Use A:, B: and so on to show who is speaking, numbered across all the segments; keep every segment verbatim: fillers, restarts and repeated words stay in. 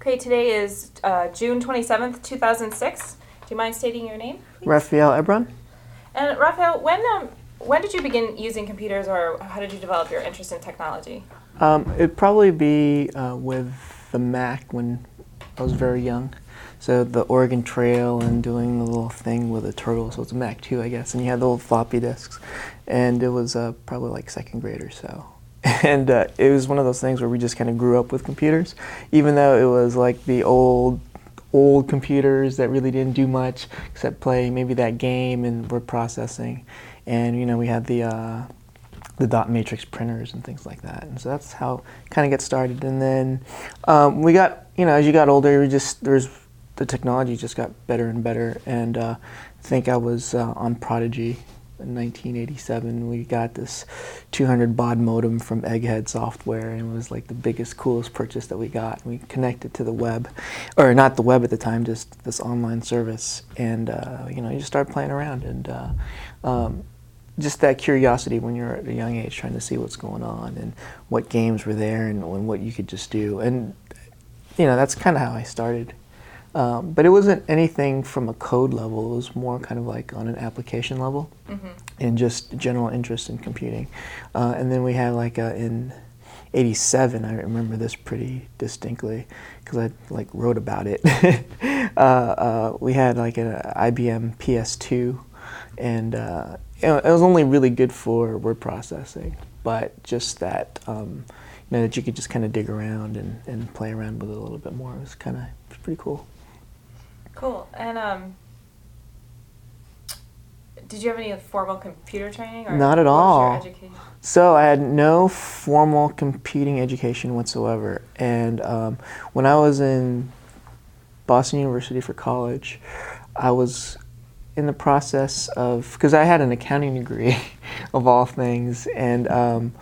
A: Okay, today is uh, June twenty-seventh, two thousand six. Do you mind stating your name, please?
B: Raphael Ebron.
A: And Raphael, when um, when did you begin using computers, or how did you develop your interest in technology?
B: Um, it'd probably be uh, with the Mac when I was very young. So the Oregon Trail and doing the little thing with a turtle, so it's a Mac two, I guess, and you had the little floppy disks. And it was uh, probably like second grade or so. And uh, it was one of those things where we just kind of grew up with computers, even though it was like the old, old computers that really didn't do much except play maybe that game and word processing. And, you know, we had the uh, the dot matrix printers and things like that. And so that's how it kind of got started. And then um, we got, you know, as you got older, we just, there's, the technology just got better and better. And uh, I think I was uh, on Prodigy in nineteen eighty-seven. We got this two hundred baud modem from Egghead Software, and it was like the biggest, coolest purchase that we got. We connected to the web, or not the web at the time, just this online service. And uh, you know, you just start playing around, and uh, um, just that curiosity when you're at a young age, trying to see what's going on and what games were there and, and what you could just do. And you know, that's kind of how I started. Um, but it wasn't anything from a code level. It was more kind of like on an application level, mm-hmm. and just general interest in computing. Uh, and then we had like a, in eighty-seven, I remember this pretty distinctly because I like wrote about it. uh, uh, we had like an I B M P S two, and uh, you know, it was only really good for word processing, but just that um, you know, that you could just kind of dig around and, and play around with it a little bit more. It was kind of pretty cool.
A: Cool. And um, did you have any formal computer training? Or
B: Not at
A: what
B: all.
A: Was your education?
B: So I had no formal computing education whatsoever. And um, when I was in Boston University for college, I was in the process of, because I had an accounting degree of all things, and um,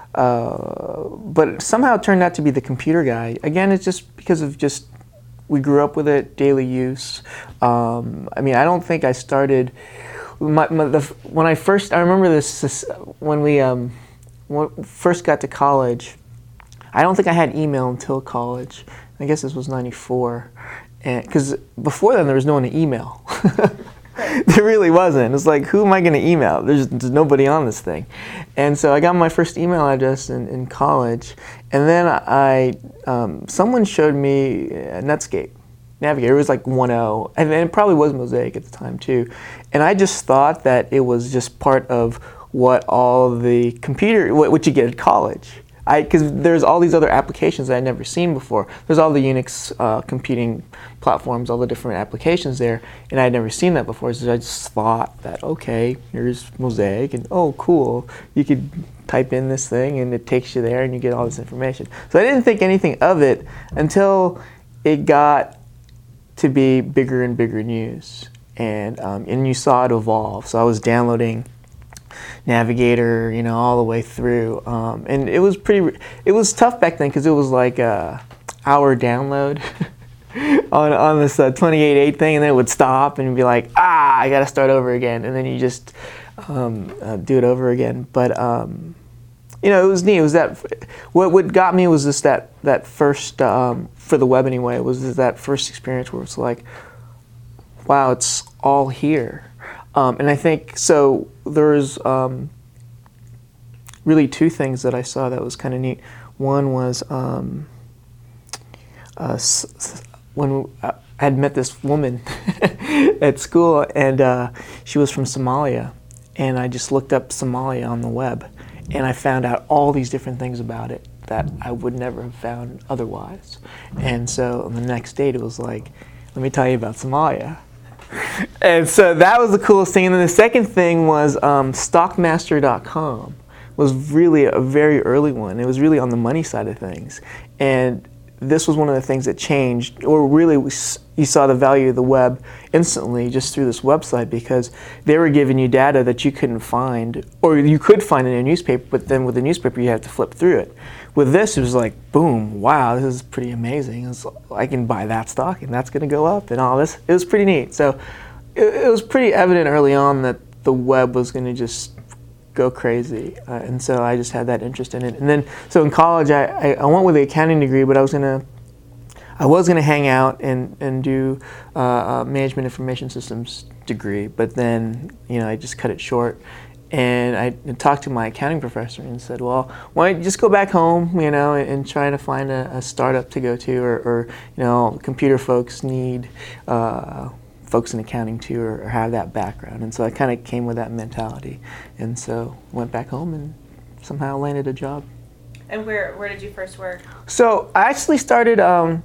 B: uh, but somehow it turned out to be the computer guy. Again, it's just because of just we grew up with it, daily use. Um, I mean, I don't think I started, my, my, the, when I first, I remember this, this when we um, when first got to college, I don't think I had email until college. I guess this was ninety-four. Because before then, there was no one to email. There really wasn't. It's like, who am I going to email? There's, there's nobody on this thing. And so I got my first email address in, in college, and then I, um, someone showed me Netscape Navigator. It was like one point oh, and it probably was Mosaic at the time too. And I just thought that it was just part of what all the computer, what, what you get at college. Because there's all these other applications that I'd never seen before. There's all the Unix uh, computing platforms, all the different applications there, and I'd never seen that before. So I just thought that, okay, here's Mosaic, and oh, cool. You could type in this thing, and it takes you there, and you get all this information. So I didn't think anything of it until it got to be bigger and bigger news, and um, and you saw it evolve. So I was downloading Navigator, you know, all the way through, um, and it was pretty. It was tough back then because it was like a hour download on on this uh, twenty-eight eight thing, and then it would stop and be like, ah, I got to start over again, and then you just um, uh, do it over again. But um, you know, it was neat. It was that what what got me was just that that first um, for the web anyway was just that first experience where it's like, wow, it's all here. Um, and I think, so there's um, really two things that I saw that was kind of neat. One was um, uh, s- s- when I had met this woman at school, and uh, she was from Somalia, and I just looked up Somalia on the web, and I found out all these different things about it that I would never have found otherwise. And so on the next date, it was like, let me tell you about Somalia. And so that was the coolest thing. And then the second thing was um, Stockmaster dot com was really a very early one. It was really on the money side of things. And this was one of the things that changed, or really you saw the value of the web instantly just through this website, because they were giving you data that you couldn't find, or you could find in a newspaper, but then with the newspaper you had to flip through it. With this, it was like, boom, wow, this is pretty amazing. It's, I can buy that stock and that's going to go up and all this. It was pretty neat. So it, it was pretty evident early on that the web was going to just go crazy. Uh, and so I just had that interest in it. And then, so in college, I, I, I went with the accounting degree, but I was going to, I was going to hang out and, and do uh, a management information systems degree, but then, you know, I just cut it short. And I talked to my accounting professor and said, well, why don't you just go back home, you know, and, and try to find a, a startup to go to, or, or, you know, computer folks need uh, folks in accounting too, or, or have that background. And so I kind of came with that mentality. And so went back home and somehow landed a job.
A: And where where did you first work?
B: So I actually started um,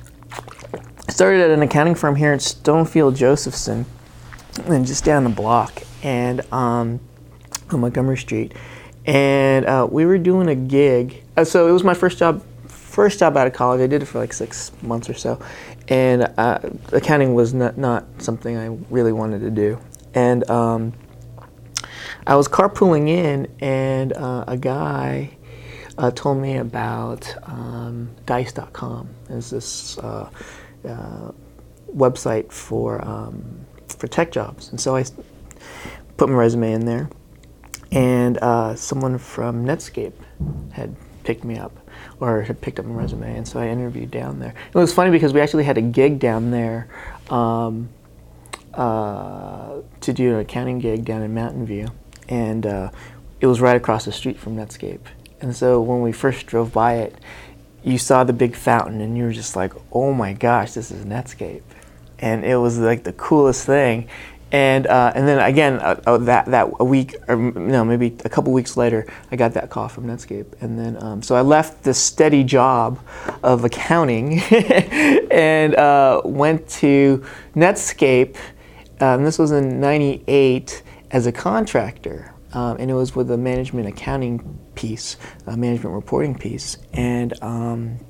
B: started at an accounting firm here in Stonefield Josephson, and just down the block, and um, on Montgomery Street. And uh, we were doing a gig. Uh, so it was my first job, first job out of college. I did it for like six months or so, and uh, accounting was not not something I really wanted to do. And um, I was carpooling in, and uh, a guy uh, told me about um, Dice dot com. It's this uh, uh, website for um, for tech jobs, and so I put my resume in there, and uh, someone from Netscape had picked me up, or had picked up my resume, and so I interviewed down there. It was funny because we actually had a gig down there um, uh, to do an accounting gig down in Mountain View, and uh, it was right across the street from Netscape. And so when we first drove by it, you saw the big fountain, and you were just like, oh my gosh, this is Netscape. And it was like the coolest thing. And uh, and then again, uh, uh, that that a week, or no, maybe a couple weeks later, I got that call from Netscape. And then um, so I left the steady job of accounting and uh, went to Netscape. Um, this was in ninety-eight as a contractor, um, and it was with a management accounting piece, a management reporting piece, and um,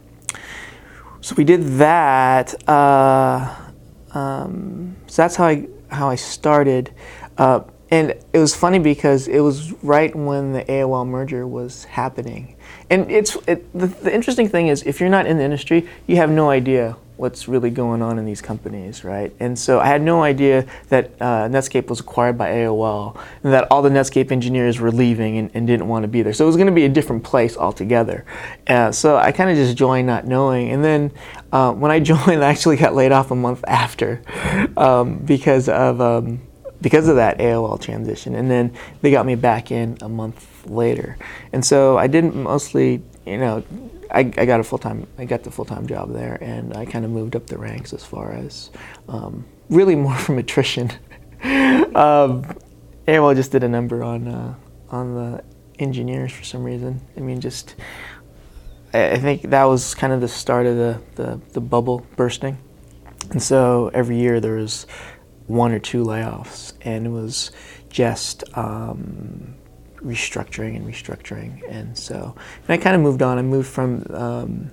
B: so we did that. Uh, um, so that's how I. how I started, uh, and it was funny because it was right when the A O L merger was happening. And it's it, the, the interesting thing is, if you're not in the industry, you have no idea what's really going on in these companies, right? And so I had no idea that uh, Netscape was acquired by A O L, and that all the Netscape engineers were leaving and, and didn't want to be there. So it was going to be a different place altogether. Uh, so I kind of just joined not knowing. And then uh, when I joined, I actually got laid off a month after um, because of um, because of that A O L transition. And then they got me back in a month later. And so I didn't mostly, you know, I, I got a full-time, I got the full-time job there, and I kind of moved up the ranks as far as um, really more from attrition. um, A O L just did a number on uh, on the engineers for some reason. I mean, just I, I think that was kind of the start of the, the, the bubble bursting, and so every year there was one or two layoffs, and it was just um, restructuring and restructuring. And so and I kind of moved on. I moved from um,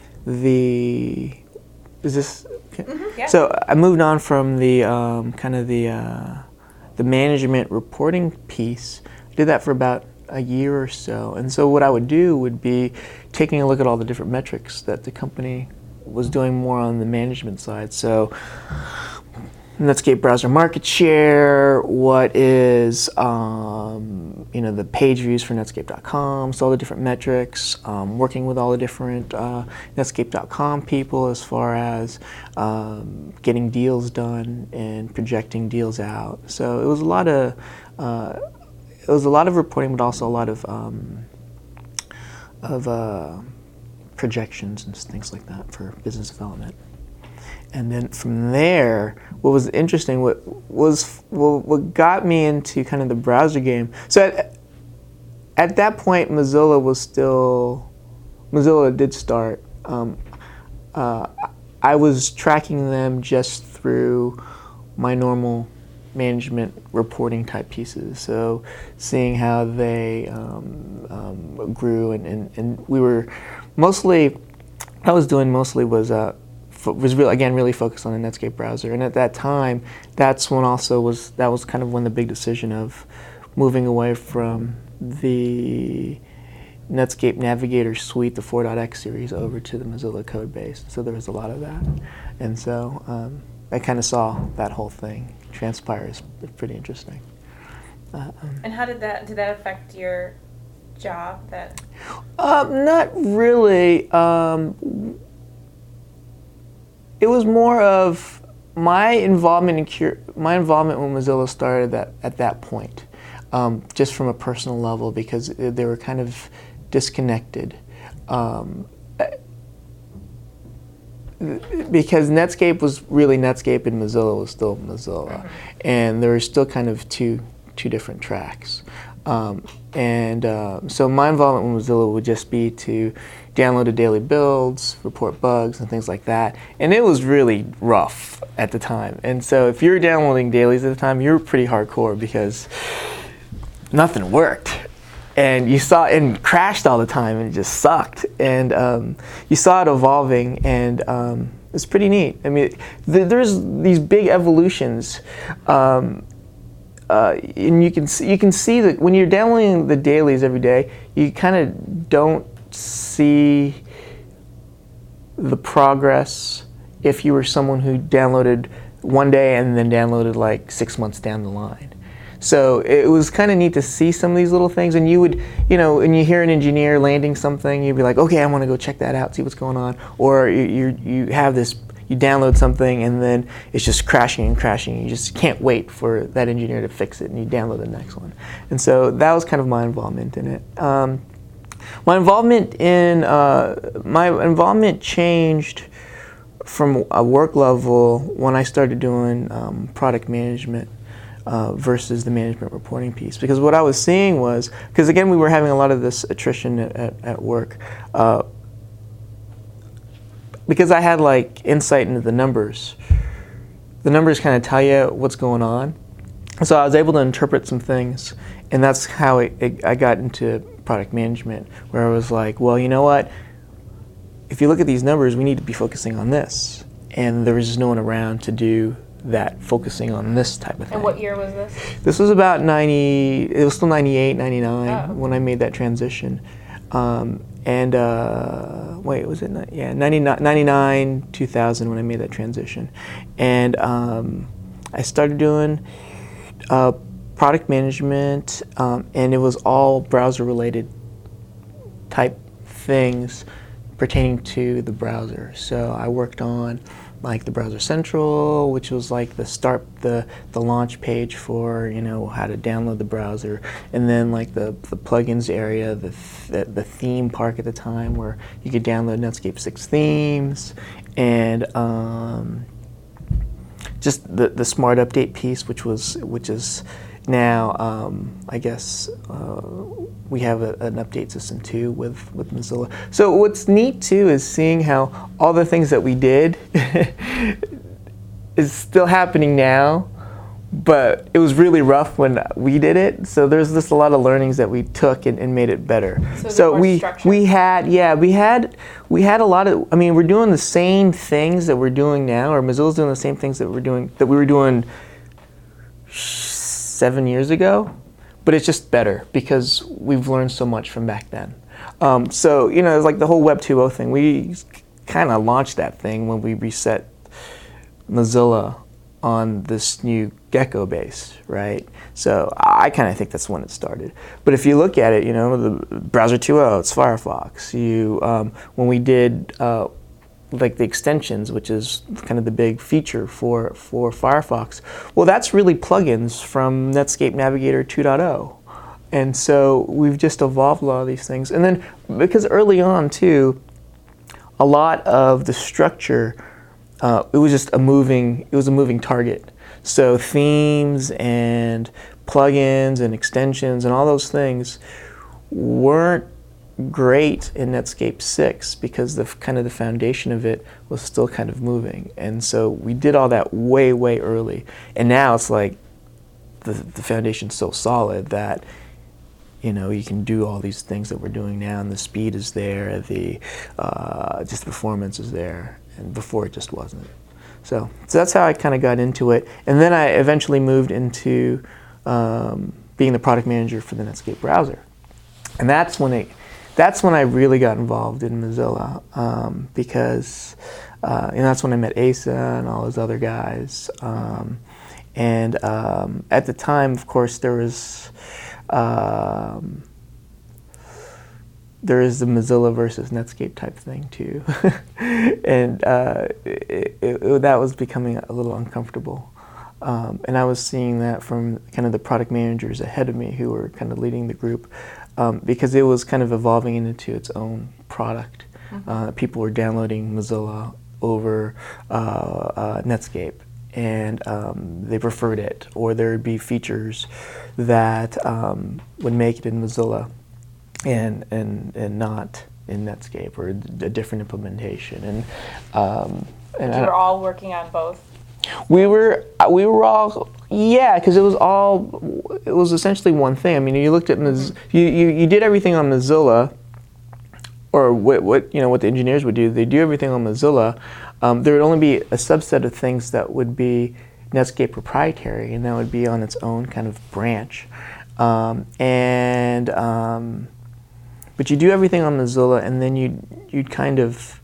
B: the is this okay?
A: Mm-hmm, yeah.
B: So I moved on from the um, kind of the uh, the management reporting piece. I did that for about a year or so. And so what I would do would be taking a look at all the different metrics that the company was doing more on the management side. So Netscape browser market share, what is um, you know the page views for Netscape dot com, so all the different metrics, um, working with all the different uh, Netscape dot com people as far as um, getting deals done and projecting deals out. So it was a lot of uh, it was a lot of reporting, but also a lot of um, of uh, projections and things like that for business development. And then from there, what was interesting, what was what, what got me into kind of the browser game. So at, at that point, Mozilla was still, Mozilla did start. Um, uh, I was tracking them just through my normal management reporting type pieces. So seeing how they um, um, grew, and, and, and we were mostly, what I was doing mostly was uh, was really, again, really focused on the Netscape browser. And at that time, that's when also was, that was kind of when the big decision of moving away from the Netscape Navigator Suite, the four dot x series, over to the Mozilla code base. So there was a lot of that. And so um, I kind of saw that whole thing transpire. It's pretty interesting. Uh, um,
A: and how did that, did that affect your job? That
B: uh, not really. Um, it was more of my involvement in Cure, my involvement with Mozilla started that, at that point, um, just from a personal level, because they were kind of disconnected. Um, because Netscape was really Netscape and Mozilla was still Mozilla, and there were still kind of two two different tracks. Um, and uh, so my involvement with Mozilla would just be to download the daily builds, report bugs, and things like that. And it was really rough at the time. And so if you were downloading dailies at the time, you were pretty hardcore because nothing worked. And you saw it and crashed all the time, and it just sucked. And um, you saw it evolving, and um, it's pretty neat. I mean, th- there's these big evolutions. Um, Uh, and you can see, you can see that when you're downloading the dailies every day, you kind of don't see the progress if you were someone who downloaded one day and then downloaded like six months down the line. So it was kind of neat to see some of these little things, and you would, you know, when you hear an engineer landing something, you'd be like, okay, I want to go check that out, see what's going on. Or you you, you have this. You download something and then it's just crashing and crashing. You just can't wait for that engineer to fix it, and you download the next one. And so that was kind of my involvement in it. Um, my involvement in uh, my involvement changed from a work level when I started doing um, product management uh, versus the management reporting piece. Because what I was seeing was, because again we were having a lot of this attrition at, at, at work. Uh, Because I had like insight into the numbers. The numbers kind of tell you what's going on. So I was able to interpret some things, and that's how it, it, I got into product management, where I was like, well, you know what? If you look at these numbers, we need to be focusing on this. And there was just no one around to do that, focusing on this type of thing.
A: And what year was this?
B: This was about ninety, it was still ninety-eight, ninety-nine
A: Oh.
B: when I made that transition. Um, and uh, wait, was it? Not, yeah, ninety-nine, ninety-nine, two thousand when I made that transition. And um, I started doing uh, product management, um, and it was all browser-related type things pertaining to the browser. So I worked on like the Browser Central, which was like the start, the the launch page for, you know, how to download the browser, and then like the the plugins area, the the, the theme park at the time, where you could download Netscape six themes, and um, just the the smart update piece, which was which is now um, I guess uh, we have a, an update system too with, with Mozilla. So what's neat too is seeing how all the things that we did is still happening now, but it was really rough when we did it. So there's just a lot of learnings that we took and, and made it better.
A: So,
B: so
A: more
B: we
A: structure?
B: we had yeah we had we had a lot of, I mean, we're doing the same things that we're doing now, or Mozilla's doing the same things that we're doing that we were doing seven years ago, but it's just better because we've learned so much from back then. Um, so, you know, it's like the whole Web two point oh thing. We kind of launched that thing when we reset Mozilla on this new Gecko base, right? So I kind of think that's when it started. But if you look at it, you know, the Browser two point oh, it's Firefox. You, um, when we did uh, like the extensions, which is kind of the big feature for, for Firefox, well, that's really plugins from Netscape Navigator two point oh. And so we've just evolved a lot of these things. And then because early on too, a lot of the structure, uh, it was just a moving, it was a moving target. So themes and plugins and extensions and all those things weren't great in Netscape six because the kind of the foundation of it was still kind of moving. And so we did all that way, way early. And now it's like the, the foundation's so solid that, you know, you can do all these things that we're doing now, and the speed is there, the uh, just the performance is there, and before it just wasn't. So, so that's how I kind of got into it. And then I eventually moved into um, being the product manager for the Netscape browser. And that's when it, that's when I really got involved in Mozilla, um, because uh, and that's when I met Asa and all those other guys. Um, and um, at the time, of course, there was um, there is the Mozilla versus Netscape type thing too, and uh, it, it, it, that was becoming a little uncomfortable. Um, and I was seeing that from kind of the product managers ahead of me who were kind of leading the group, um, because it was kind of evolving into its own product. Mm-hmm. Uh, people were downloading Mozilla over uh, uh, Netscape, and um, they preferred it, or there would be features that um, would make it in Mozilla and and and not in Netscape, or a different implementation. And um, and
A: you were all working on both.
B: We were we were all yeah, because it was all it was essentially one thing. I mean, you looked at Moz- mm-hmm. you, you you did everything on Mozilla, or what what you know what the engineers would do. They do everything on Mozilla. Um, there would only be a subset of things that would be Netscape proprietary, and that would be on its own kind of branch. Um, and um, but you do everything on Mozilla, and then you you'd kind of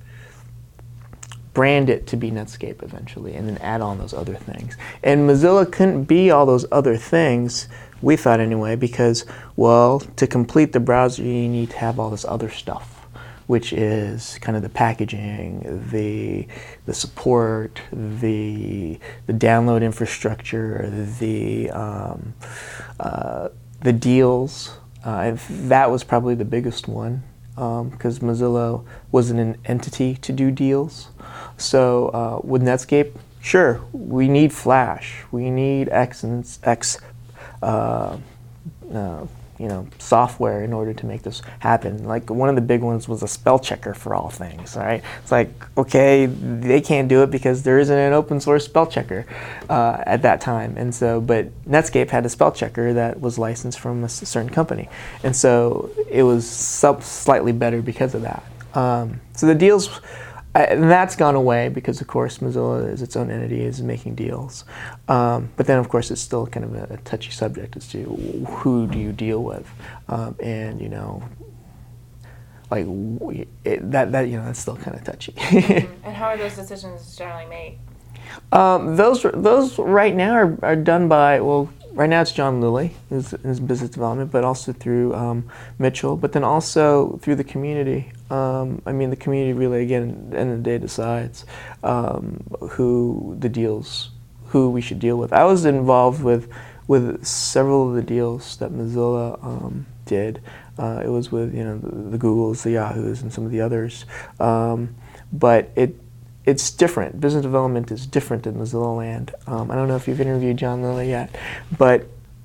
B: brand it to be Netscape eventually, and then add on those other things. And Mozilla couldn't be all those other things, we thought anyway, because, well, to complete the browser, you need to have all this other stuff, which is kind of the packaging, the the support, the the download infrastructure, the um, uh, the deals. Uh, that was probably the biggest one, because um, Mozilla wasn't an entity to do deals. So uh, with Netscape, sure, we need Flash, we need X and X, uh, uh, you know, software in order to make this happen. Like one of the big ones was a spell checker for all things. Right? It's like, okay, they can't do it because there isn't an open source spell checker uh, at that time, and so but Netscape had a spell checker that was licensed from a certain company, and so it was sub- slightly better because of that. Um, so the deals. Uh, and that's gone away because, of course, Mozilla is its own entity, is making deals. Um, but then, of course, it's still kind of a, a touchy subject as to who do you deal with, um, and you know, like it, that that you know that's still kind of touchy.
A: Mm-hmm. And how are those decisions generally made?
B: Um, those those right now are, are done by well. Right now it's John Lilly, who's in business development, but also through um, Mitchell, but then also through the community. Um, I mean, the community really, again, at the end of the day, decides um, who the deals, who we should deal with. I was involved with with several of the deals that Mozilla um, did. Uh, it was with you know the, the Googles, the Yahoos, and some of the others. Um, but it. It's different. Business development is different in Mozilla land. Um, I don't know if you've interviewed John Lilly yet, but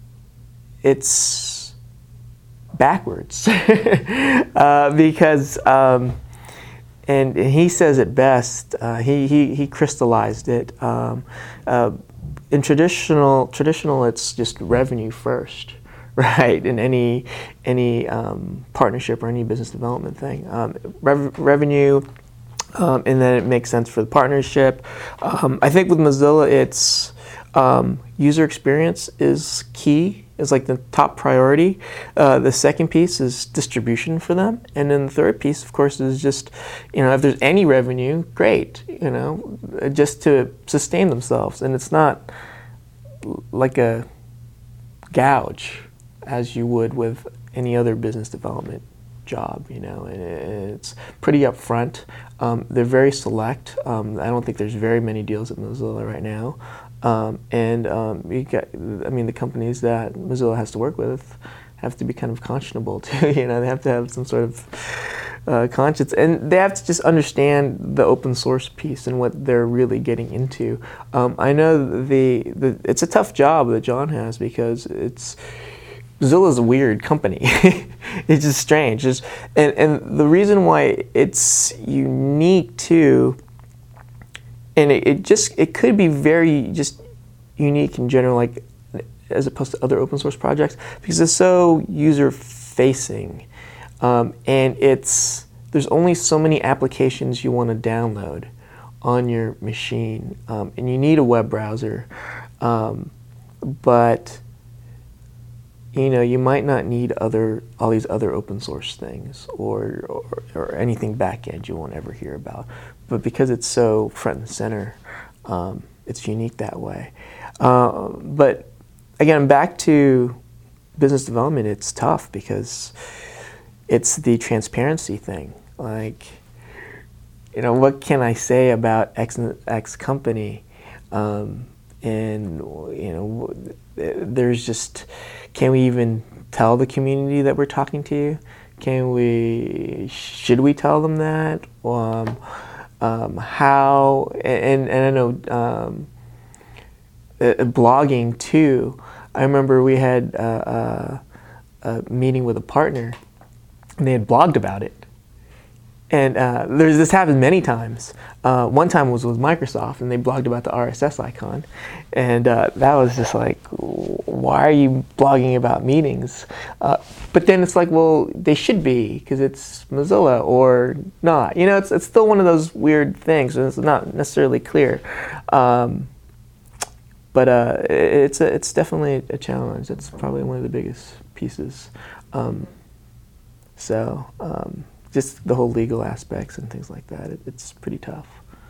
B: it's backwards uh, because, um, and, and he says it best. Uh, he, he he crystallized it. Um, uh, in traditional traditional, it's just revenue first, right? In any any um, partnership or any business development thing, um, rev- revenue. Um, and then it makes sense for the partnership. Um, I think with Mozilla, it's um, user experience is key, is like the top priority. Uh, the second piece is distribution for them. And then the third piece, of course, is just, you know, if there's any revenue, great, you know, just to sustain themselves. And it's not like a gouge as you would with any other business development job, you know, and it's pretty upfront. Um, they're very select. Um, I don't think there's very many deals at Mozilla right now, um, and um, you got, I mean, the companies that Mozilla has to work with have to be kind of conscionable too. You know, they have to have some sort of uh, conscience, and they have to just understand the open source piece and what they're really getting into. Um, I know the, the it's a tough job that John has because it's. Mozilla's a weird company. It's just strange. Just, and, and the reason why it's unique too, and it, it just it could be very just unique in general, like as opposed to other open source projects, because it's so user facing, um, and it's there's only so many applications you want to download on your machine, um, and you need a web browser, um, but you know, you might not need other all these other open source things or, or or anything back end you won't ever hear about. But because it's so front and center, um, it's unique that way. Uh, but again, back to business development, it's tough because it's the transparency thing. Like, you know, what can I say about X X company? Um, and you know, there's just, can we even tell the community that we're talking to you? Can we? Should we tell them that? Um, um, how? And and I know um, uh, blogging too. I remember we had uh, a, a meeting with a partner, and they had blogged about it. And uh, there's this happened many times. Uh, one time was with Microsoft, and they blogged about the R S S icon, and uh, that was just like, why are you blogging about meetings? Uh, but then it's like, well, they should be because it's Mozilla or not. You know, it's it's still one of those weird things, and it's not necessarily clear. Um, but uh, it's a, it's definitely a challenge. That's probably one of the biggest pieces. Um, so. Um, Just the whole legal aspects and things like that. It, it's pretty tough.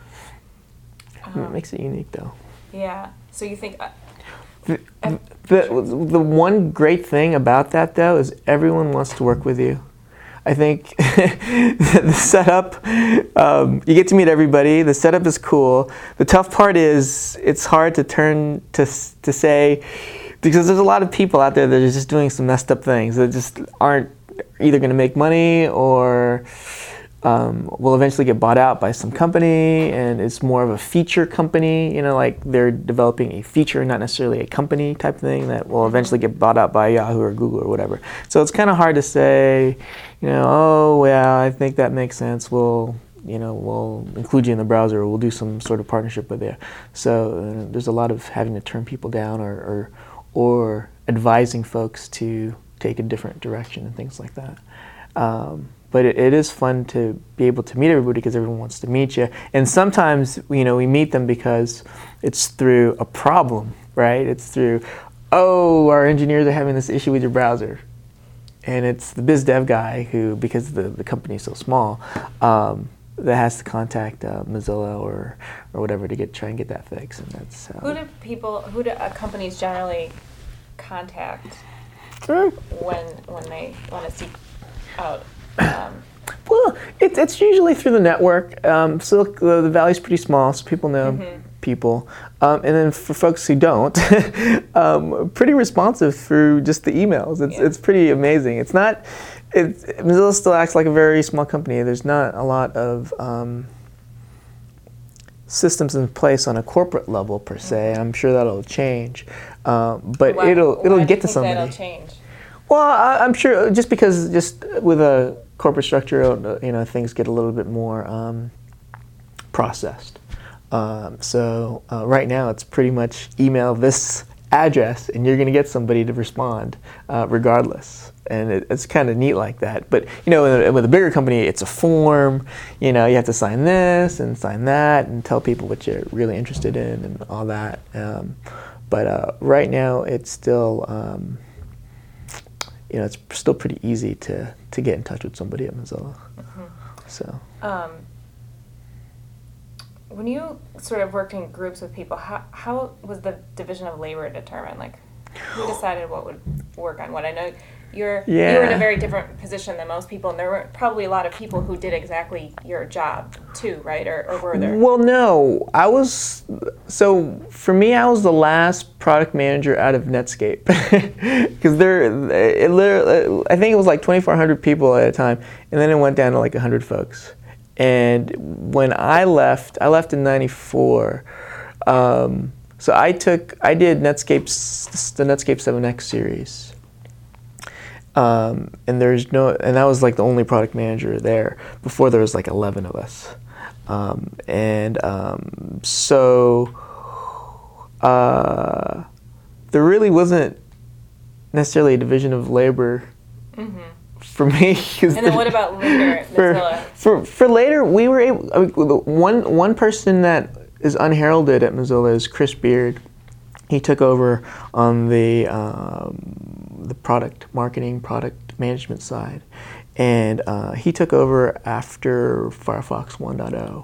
B: Um, it makes it unique, though.
A: Yeah. So you think... Uh,
B: the, the, the one great thing about that, though, is everyone wants to work with you. I think the setup, um, you get to meet everybody. The setup is cool. The tough part is it's hard to turn to to say, because there's a lot of people out there that are just doing some messed up things that just aren't either going to make money or um, will eventually get bought out by some company, and it's more of a feature company, you know, like they're developing a feature, not necessarily a company type thing that will eventually get bought out by Yahoo or Google or whatever. So it's kind of hard to say, you know, oh, yeah, I think that makes sense. We'll, you know, we'll include you in the browser, or we'll do some sort of partnership with you. So uh, there's a lot of having to turn people down or, or, or advising folks to take a different direction and things like that. Um, but it, it is fun to be able to meet everybody because everyone wants to meet you. And sometimes, you know, we meet them because it's through a problem, right? It's through, oh, our engineers are having this issue with your browser. And it's the biz dev guy who, because the, the company is so small, um, that has to contact uh, Mozilla or or whatever to get try and get that fixed. And that's uh,
A: who do people, who do uh, companies generally contact
B: uh,
A: when when they want to seek out? Um,
B: well, it, it's usually through the network. Um, Silicon uh, the Valley's pretty small, so people know mm-hmm. people. Um, and then for folks who don't, um, pretty responsive through just the emails. It's yeah. it's pretty amazing. It's not. It's, Mozilla still acts like a very small company. There's not a lot of um, systems in place on a corporate level per se. I'm sure that'll change, uh, but
A: why,
B: it'll it'll
A: why
B: get
A: do you
B: to
A: think
B: somebody.
A: That'll change?
B: Well, I, I'm sure just because just with a corporate structure, you know, things get a little bit more um, processed. Um, so uh, right now, it's pretty much email this address, and you're going to get somebody to respond uh, regardless. And it, it's kind of neat like that. But you know, with a, with a bigger company, it's a form. You know, you have to sign this and sign that, and tell people what you're really interested in and all that. Um, but uh, right now, it's still, um, you know, it's still pretty easy to to get in touch with somebody at Mozilla. Mm-hmm. So. Um,
A: When you sort of worked in groups with people, how how was the division of labor determined? Like, who decided what would work on what? I know you're
B: yeah.
A: you were in a very different position than most people, and there were probably a lot of people who did exactly your job too, right? Or, or were there?
B: Well, no, I was. So for me, I was the last product manager out of Netscape because there, it literally, I think it was like twenty-four hundred people at a time, and then it went down to like one hundred folks. And when I left, I left in ninety-four. Um, so I took, I did Netscape's, the Netscape seven X series. Um, and there's no, and that was like the only product manager there. Before there was like eleven of us. Um, and um, so uh, there really wasn't necessarily a division of labor. Mm-hmm. For me,
A: and then what about later?
B: For, for for later, we were able. I mean, one one person that is unheralded at Mozilla is Chris Beard. He took over on the um, the product marketing, product management side, and uh, he took over after Firefox one point oh.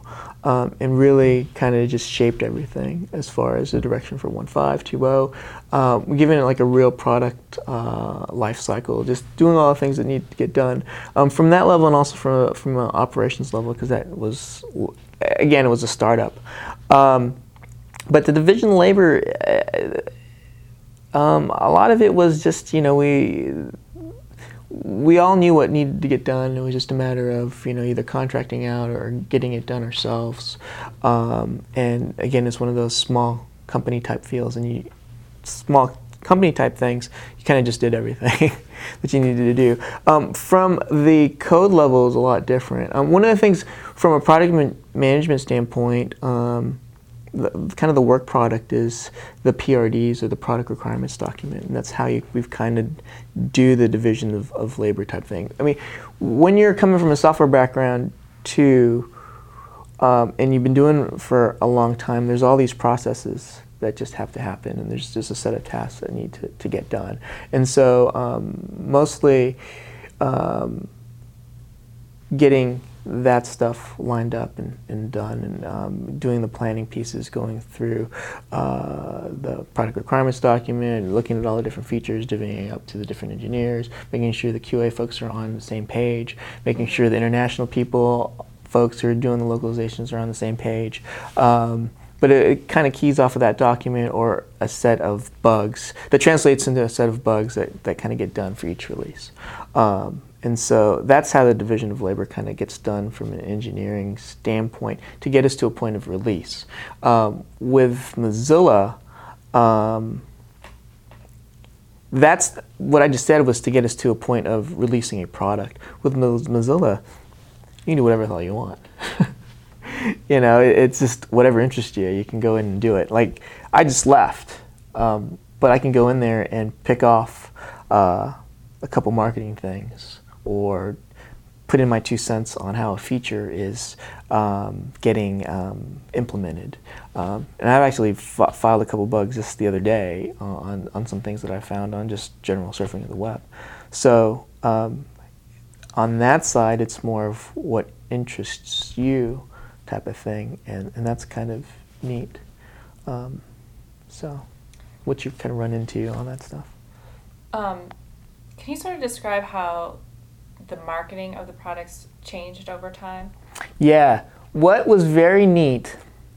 B: um, and really kind of just shaped everything as far as the direction for one point five, two point oh. Um, we're giving it like a real product uh, life cycle, just doing all the things that need to get done. Um, from that level and also from, a, from an operations level, because that was, again, it was a startup. Um, but the division of labor, uh, um, a lot of it was just, you know, we we all knew what needed to get done. It was just a matter of, you know, either contracting out or getting it done ourselves. Um, and again, it's one of those small company type feels, and you, small company type things, you kind of just did everything that you needed to do. Um, from the code level is a lot different. Um, one of the things from a product man management standpoint, um, the, kind of the work product is the P R Ds, or the product requirements document, and that's how you, we've kind of do the division of, of labor type thing. I mean, when you're coming from a software background too, um, and you've been doing it for a long time, there's all these processes that just have to happen, and there's just a set of tasks that need to, to get done. And so um, mostly um, getting that stuff lined up and, and done, and um, doing the planning pieces, going through uh, the product requirements document, and looking at all the different features, divvying up to the different engineers, making sure the Q A folks are on the same page, making sure the international people, folks who are doing the localizations, are on the same page. Um, but it, it kind of keys off of that document or a set of bugs that translates into a set of bugs that, that kind of get done for each release. Um, And so that's how the division of labor kind of gets done from an engineering standpoint to get us to a point of release. Um, with Mozilla, um, that's what I just said was to get us to a point of releasing a product. With Mo Mozilla, you can do whatever the hell you want. You know, it, it's just whatever interests you, you can go in and do it. Like, I just left, um, but I can go in there and pick off uh, a couple marketing things, or put in my two cents on how a feature is um, getting um, implemented. Um, and I've actually f filed a couple bugs just the other day on, on some things that I found on just general surfing of the web. So um, on that side, it's more of what interests you type of thing, and, and that's kind of neat. Um, so what you kind of run into on that stuff.
A: Um, can you sort of describe how the marketing of the products changed over time?
B: Yeah, what was very neat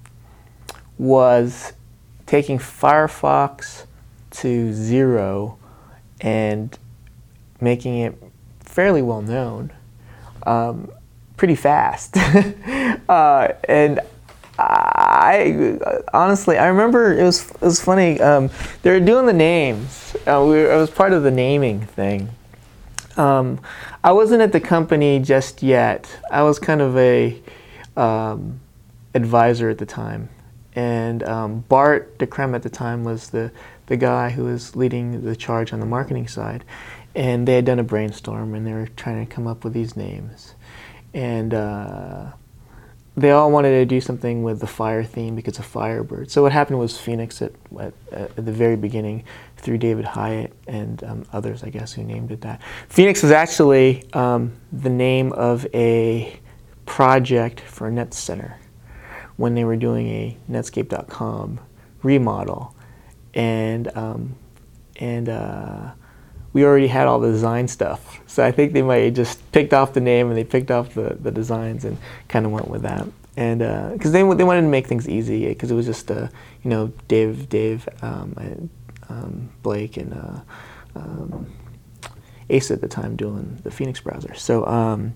B: was taking Firefox to zero and making it fairly well known um, pretty fast. uh, and I honestly, I remember it was it was funny. Um, they were doing the names. Uh, we were, I was part of the naming thing. Um, I wasn't at the company just yet. I was kind of a um, advisor at the time, and um, Bart DeCreme at the time was the the guy who was leading the charge on the marketing side, and they had done a brainstorm, and they were trying to come up with these names, and uh, they all wanted to do something with the fire theme because of Firebird. So what happened was Phoenix at, at, at the very beginning, through David Hyatt and um, others, I guess, who named it that. Phoenix was actually um, the name of a project for NetCenter when they were doing a Netscape dot com remodel. And, um, and uh, we already had all the design stuff. So I think they might have just picked off the name, and they picked off the, the designs and kind of went with that. And because uh, they, they wanted to make things easy, because it was just, uh, you know, Dave, Dave, um, um, Blake, and uh, um, Ace at the time doing the Phoenix browser. So, um,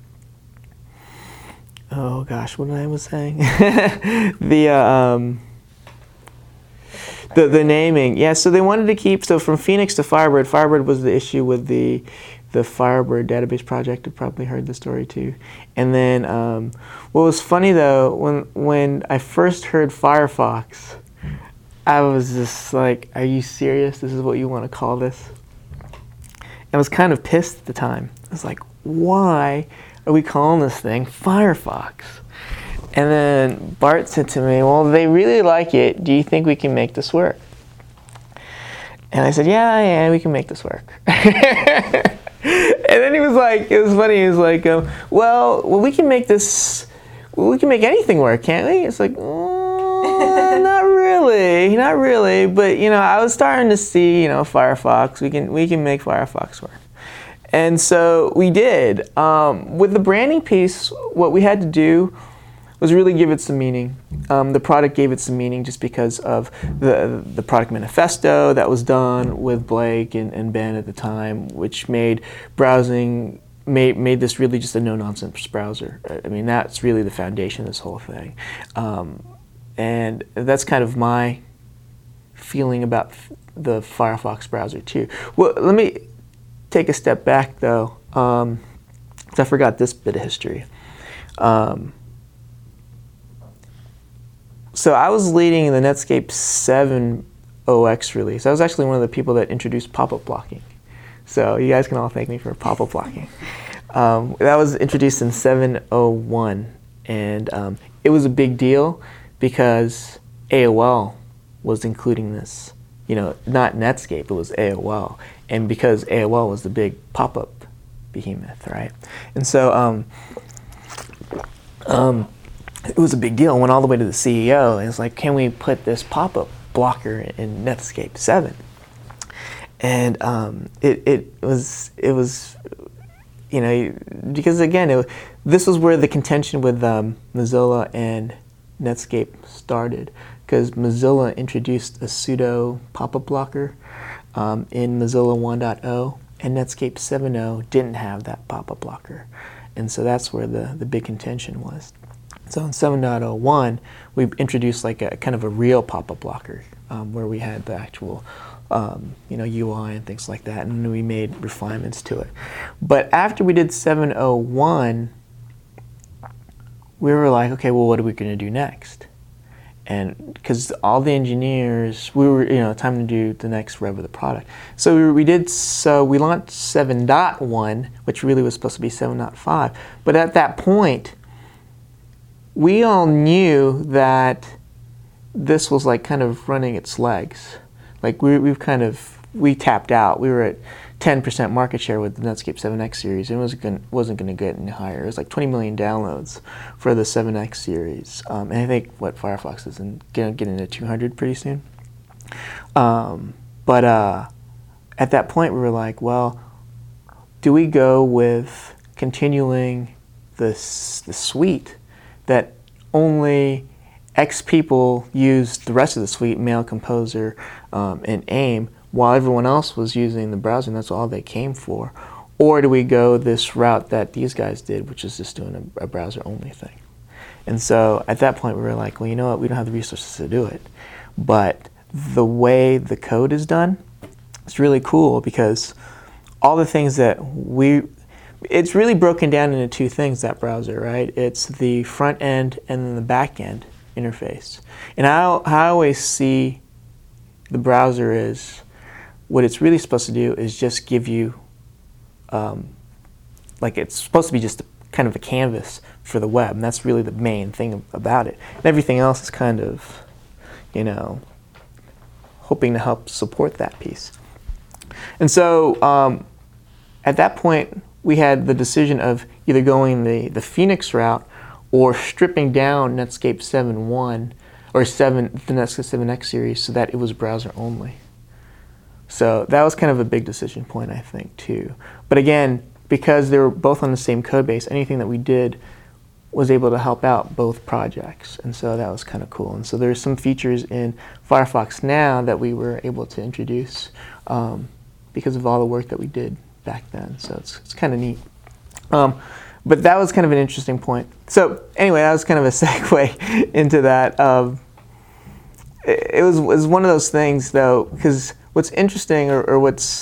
B: oh gosh, what I was saying? the, uh, um, the the naming, yeah. So they wanted to keep, so from Phoenix to Firebird. Firebird was the issue with the the Firebird database project. You've probably heard the story too. And then um, what was funny though, when when I first heard Firefox, I was just like, are you serious? This is what you want to call this? I was kind of pissed at the time. I was like, why are we calling this thing Firefox? And then Bart said to me, well, they really like it. Do you think we can make this work? And I said, yeah, yeah, we can make this work. And then he was like, it was funny, he was like, um, well, well, we can make this, we can make anything work, can't we? It's like, oh, not really, not really. But you know, I was starting to see, you know, Firefox. We can we can make Firefox work, and so we did. Um, with the branding piece, what we had to do was really give it some meaning. Um, the product gave it some meaning just because of the the product manifesto that was done with Blake and, and Ben at the time, which made browsing. Made, made this really just a no-nonsense browser. I mean, that's really the foundation of this whole thing. Um, and that's kind of my feeling about the Firefox browser too. Well, let me take a step back though, um, 'cause I forgot this bit of history. Um, so I was leading the Netscape seven O X release. I was actually one of the people that introduced pop-up blocking. So you guys can all thank me for pop-up blocking. Um, that was introduced in seven oh one, and um, it was a big deal because A O L was including this. You know, not Netscape, it was A O L. And because A O L was the big pop-up behemoth, right? And so um, um, it was a big deal. It went all the way to the C E O, and it's like, can we put this pop-up blocker in Netscape seven? And um, it, it was, it was, you know, because again, it, this was where the contention with um, Mozilla and Netscape started, because Mozilla introduced a pseudo pop-up blocker um, in Mozilla one point oh, and Netscape seven point oh didn't have that pop-up blocker. And so that's where the, the big contention was. So in seven point oh one, we introduced like a kind of a real pop-up blocker um, where we had the actual Um, you know, U I and things like that, and we made refinements to it. But after we did seven oh one, we were like, okay, well, what are we going to do next? And because all the engineers, we were, you know, time to do the next rev of the product. So we, we did, so we launched seven point one, which really was supposed to be seven point five. But at that point, we all knew that this was like kind of running its legs. Like we, we've kind of, we tapped out. We were at ten percent market share with the Netscape seven X series. It wasn't going wasn't going to get any higher. It was like twenty million downloads for the seven X series. Um, and I think what Firefox is going to get into two hundred pretty soon. Um, but uh, at that point, we were like, well, do we go with continuing this the suite that only X people used the rest of the suite, Mail, Composer, um, and AIM, while everyone else was using the browser, and that's all they came for? Or do we go this route that these guys did, which is just doing a, a browser-only thing? And so at that point, we were like, well, you know what? We don't have the resources to do it. But the way the code is done, it's really cool because all the things that we, it's really broken down into two things, that browser, right? It's the front end and then the back end interface. And how, how I always see the browser is, what it's really supposed to do is just give you, um, like it's supposed to be just a, kind of a canvas for the web, and that's really the main thing about it. And everything else is kind of, you know, hoping to help support that piece. And so um, at that point, we had the decision of either going the, the Phoenix route or stripping down Netscape seven point one or seven, the Netscape seven X series, so that it was browser only. So that was kind of a big decision point, I think, too. But again, because they were both on the same code base, anything that we did was able to help out both projects. And so that was kind of cool. And so there's some features in Firefox now that we were able to introduce um, because of all the work that we did back then. So it's, it's kind of neat. Um, but that was kind of an interesting point. So anyway, that was kind of a segue into that. Um, it, it, was, it was one of those things, though, because what's interesting, or, or what's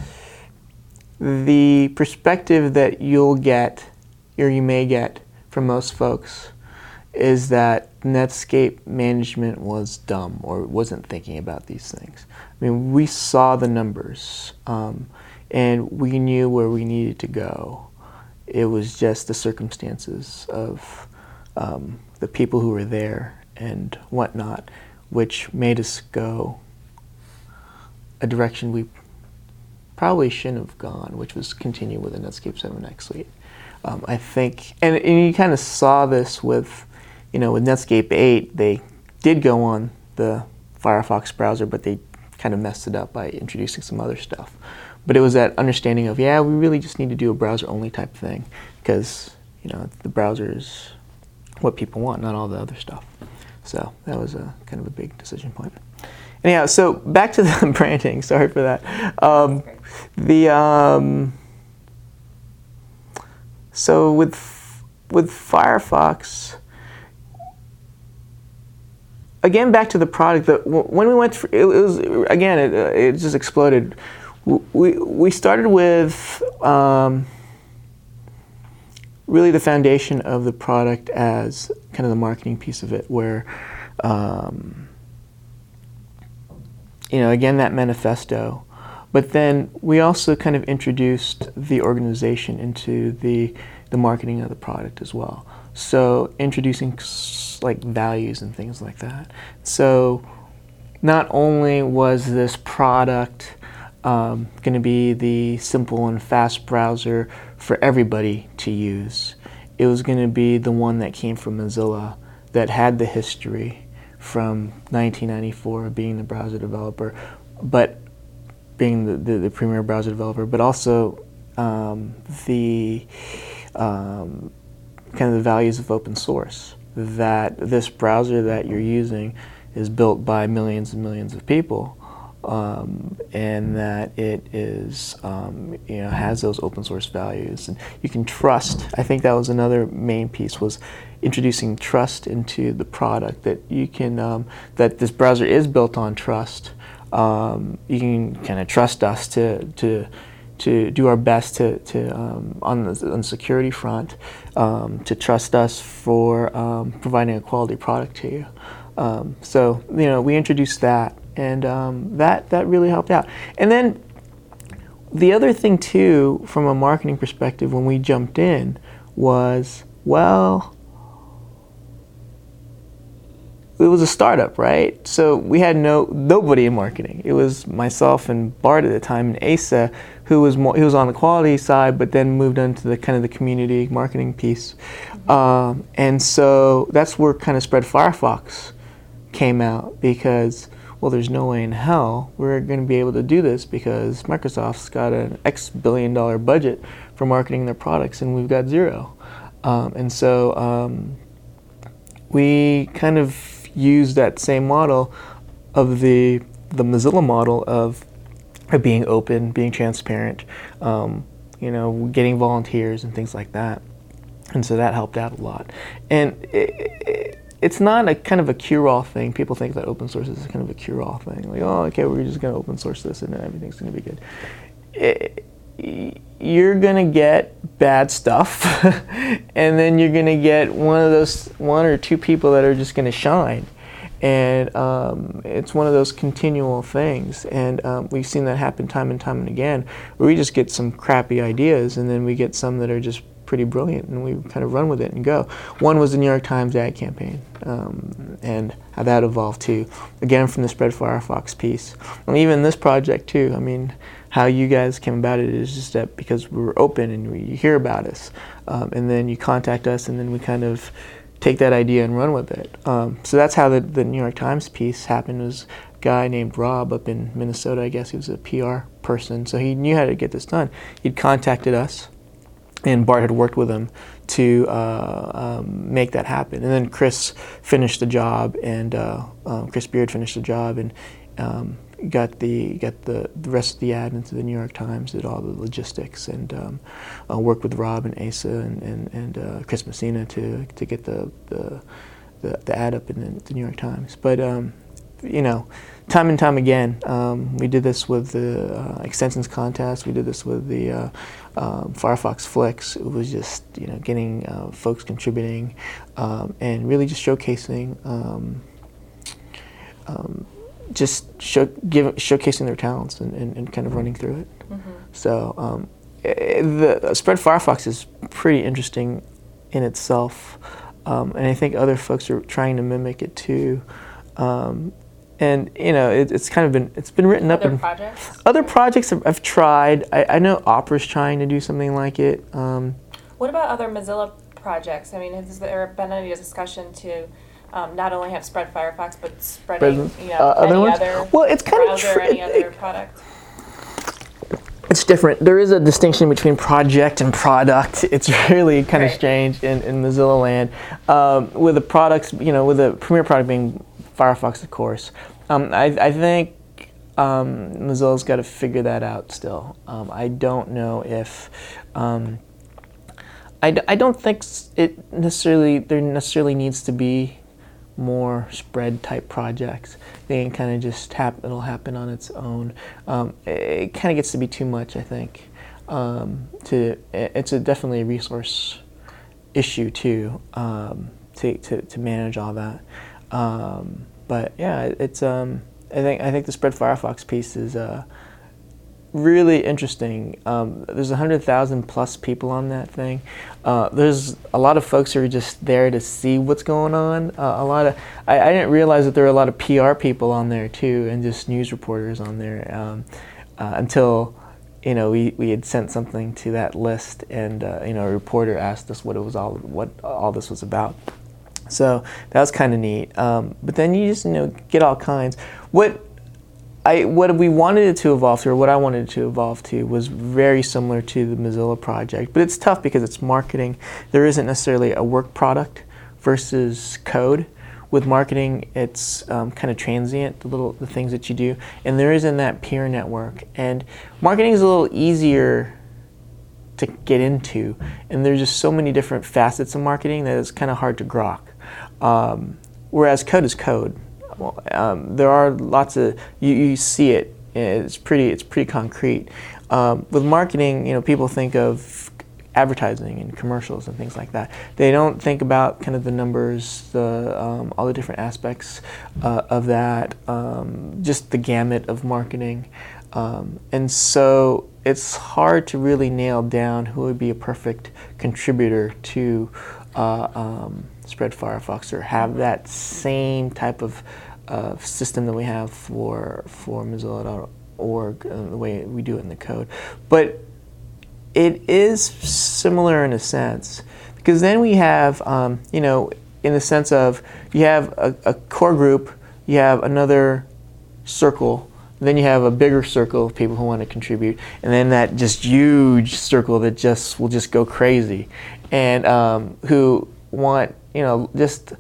B: the perspective that you'll get, or you may get from most folks, is that Netscape management was dumb or wasn't thinking about these things. I mean, we saw the numbers, um, and we knew where we needed to go. It was just the circumstances of um, the people who were there and whatnot, which made us go a direction we probably shouldn't have gone, which was continue with the Netscape seven X suite. Um, I think, and, and you kind of saw this with, you know, with Netscape eight, they did go on the Firefox browser, but they kind of messed it up by introducing some other stuff. But it was that understanding of, yeah, we really just need to do a browser-only type thing because, you know, the browser is what people want, not all the other stuff. So that was a kind of a big decision point. Anyhow, so back to the branding. Sorry for that. Um, the um, so with with Firefox, again back to the product. That when we went, for, it, it was again it, it just exploded. We we started with um, really the foundation of the product as kind of the marketing piece of it, where. Um, You know, again, that manifesto. But then we also kind of introduced the organization into the the marketing of the product as well. So introducing like values and things like that. So not only was this product um, going to be the simple and fast browser for everybody to use, it was going to be the one that came from Mozilla that had the history from nineteen ninety-four being the browser developer, but being the, the, the premier browser developer, but also um, the um, kind of the values of open source, that this browser that you're using is built by millions and millions of people, um, and that it is um, you know has those open source values, and you can trust. I think that was another main piece, was introducing trust into the product, that you can um, that this browser is built on trust. Um, you can kind of trust us to to to do our best to to um, on the on the security front, um, to trust us for um, providing a quality product to you. Um, so you know we introduced that, and um, that that really helped out. And then the other thing too, from a marketing perspective, when we jumped in, was well. It was a startup, right? So we had no nobody in marketing. It was myself and Bart at the time, and Asa, who was more, he was on the quality side, but then moved into the kind of the community marketing piece. Um, and so that's where kind of Spread Firefox came out, because well, there's no way in hell we're going to be able to do this, because Microsoft's got an X billion dollar budget for marketing their products, and we've got zero. Um, and so um, we kind of use that same model of the the Mozilla model of being open, being transparent, um, you know, getting volunteers and things like that, and so that helped out a lot. And it, it, it's not a kind of a cure-all thing. People think that open source is kind of a cure-all thing, like, oh, okay, we're just going to open source this and then everything's going to be good. It, you're going to get bad stuff, and then you're going to get one of those one or two people that are just going to shine. And um, it's one of those continual things. And um, we've seen that happen time and time and again, where we just get some crappy ideas, and then we get some that are just pretty brilliant, and we kind of run with it and go. One was the New York Times ad campaign, um, and how that evolved too. Again, from the Spread Firefox piece. And even this project too, I mean, how you guys came about it is just that because we were open and we, you hear about us, um, and then you contact us, and then we kind of take that idea and run with it. Um, so that's how the, the New York Times piece happened. It was a guy named Rob up in Minnesota, I guess he was a P R person, so he knew how to get this done. He'd contacted us, and Bart had worked with him to uh, um, make that happen. And then Chris finished the job, and uh, um, Chris Beard finished the job, and um, got the got the, the rest of the ad into the New York Times, did all the logistics, and um, uh, worked with Rob and Asa and and, and uh, Chris Messina to to get the the, the, the ad up in the, the New York Times. But um, you know, time and time again, um, we did this with the uh, extensions contest. We did this with the uh, um, Firefox Flicks. It was just you know getting uh, folks contributing, um, and really just showcasing. Um, um, just show, give, showcasing their talents and, and, and kind of running through it. Mm-hmm. So um, it, the Spread Firefox is pretty interesting in itself, um, and I think other folks are trying to mimic it too. Um, and you know, it, it's kind of been it's been written
A: other
B: up in
A: projects.
B: Other projects I've, I've tried. I, I know Opera's trying to do something like it. Um,
A: What about other Mozilla projects? I mean, has there been any discussion to um, not only have spread Firefox, but spreading you know,
B: uh,
A: any
B: other ones?
A: other
B: well, it's kind
A: browser,
B: of tr-
A: any
B: it,
A: other
B: it,
A: product?
B: It's different. There is a distinction between project and product. It's really kind
A: right.
B: of strange in, in Mozilla land. Um, with the products, you know, with the premier product being Firefox, of course. Um, I, I think um, Mozilla's got to figure that out still. Um, I don't know if... Um, I, d- I don't think it necessarily there necessarily needs to be more spread type projects. They can kind of just happen. It'll happen on its own. Um, it it kind of gets to be too much, I think. Um, to it's a definitely a resource issue too. Um, to, to to manage all that. Um, but yeah, it's um, I think I think the spread Firefox piece is. Uh, Really interesting. Um, there's one hundred thousand plus people on that thing. Uh, there's a lot of folks who are just there to see what's going on. Uh, a lot of I, I didn't realize that there were a lot of P R people on there too, and just news reporters on there um, uh, until you know we, we had sent something to that list, and uh, you know a reporter asked us what it was all what all this was about. So that was kind of neat. Um, but then you just you know get all kinds. What I, what we wanted it to evolve to, or what I wanted it to evolve to, was very similar to the Mozilla project. But it's tough because it's marketing. There isn't necessarily a work product versus code. With marketing, it's um, kind of transient, the little the things that you do, and there isn't that peer network. And marketing is a little easier to get into, and there's just so many different facets of marketing that it's kind of hard to grok. Um, whereas code is code. Well, um, there are lots of you, you see it. It's pretty. It's pretty concrete. Um, with marketing, you know, people think of advertising and commercials and things like that. They don't think about kind of the numbers, the um, all the different aspects uh, of that, um, just the gamut of marketing, um, and so it's hard to really nail down who would be a perfect contributor to. Uh, um, spread Firefox or have that same type of uh, system that we have for for Mozilla dot org, uh, the way we do it in the code. But it is similar in a sense, because then we have, um, you know, in the sense of you have a, a core group, you have another circle, then you have a bigger circle of people who want to contribute, and then that just huge circle that just will just go crazy, and um, who want, you know, just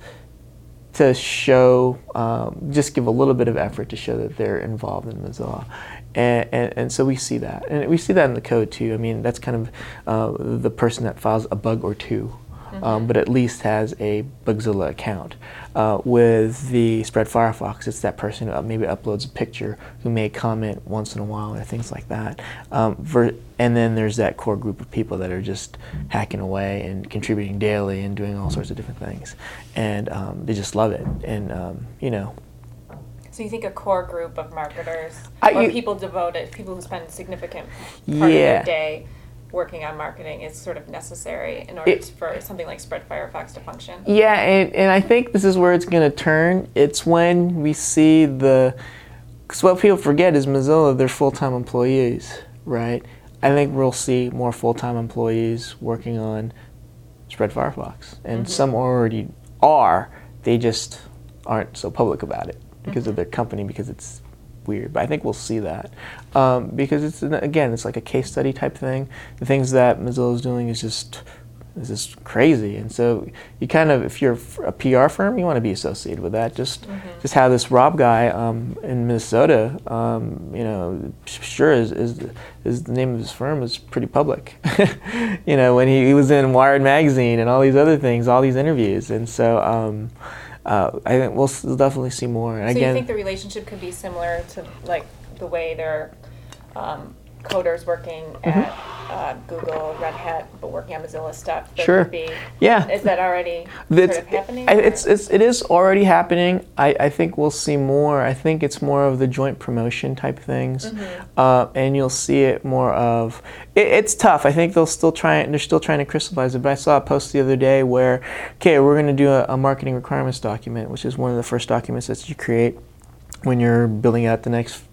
B: to show, um, just give a little bit of effort to show that they're involved in Mozilla. And, and, and so we see that. And we see that in the code too. I mean, that's kind of uh, the person that files a bug or two, mm-hmm. um, but at least has a Bugzilla account. Uh, with the spread Firefox, it's that person who maybe uploads a picture, who may comment once in a while or things like that. Um, ver- and then there's that core group of people that are just hacking away and contributing daily and doing all sorts of different things. And um, they just love it. And, um, you know.
A: So you think a core group of marketers,
B: I,
A: or
B: you,
A: people devoted, people who spend a significant part
B: yeah.
A: of their day working on marketing is sort of necessary in order
B: it,
A: to, for something like spread Firefox to function?
B: Yeah, and, and I think this is where it's going to turn. It's when we see the, because what people forget is Mozilla, they're full-time employees, right? I think we'll see more full-time employees working on spread Firefox, and mm-hmm. some already are. They just aren't so public about it because mm-hmm. of their company, because it's weird. But I think we'll see that um, because it's, again, it's like a case study type thing. The things that Mozilla is doing is just is just crazy, and so you kind of, if you're a P R firm, you want to be associated with that. Just mm-hmm. just how this Rob guy um, in Minnesota, um, you know, sure is, is is the name of his firm is pretty public. You know, when he, he was in Wired magazine and all these other things, all these interviews, and so. Um, Uh, I think we'll definitely see more. And
A: so
B: again,
A: you think the relationship could be similar to like the way there are um, coders working
B: mm-hmm.
A: at uh, Google, Red Hat, but working on Mozilla stuff? There
B: sure.
A: Could be,
B: yeah.
A: Is that already
B: That's,
A: sort of happening?
B: It, it's, it's, it is already happening. I, I think we'll see more. I think it's more of the joint promotion type things, mm-hmm. uh, and you'll see it more of. It, it's tough. I think they'll still try. They're still trying to crystallize it. But I saw a post the other day where, okay, we're going to do a, a marketing requirements document, which is one of the first documents that you create when you're building out the next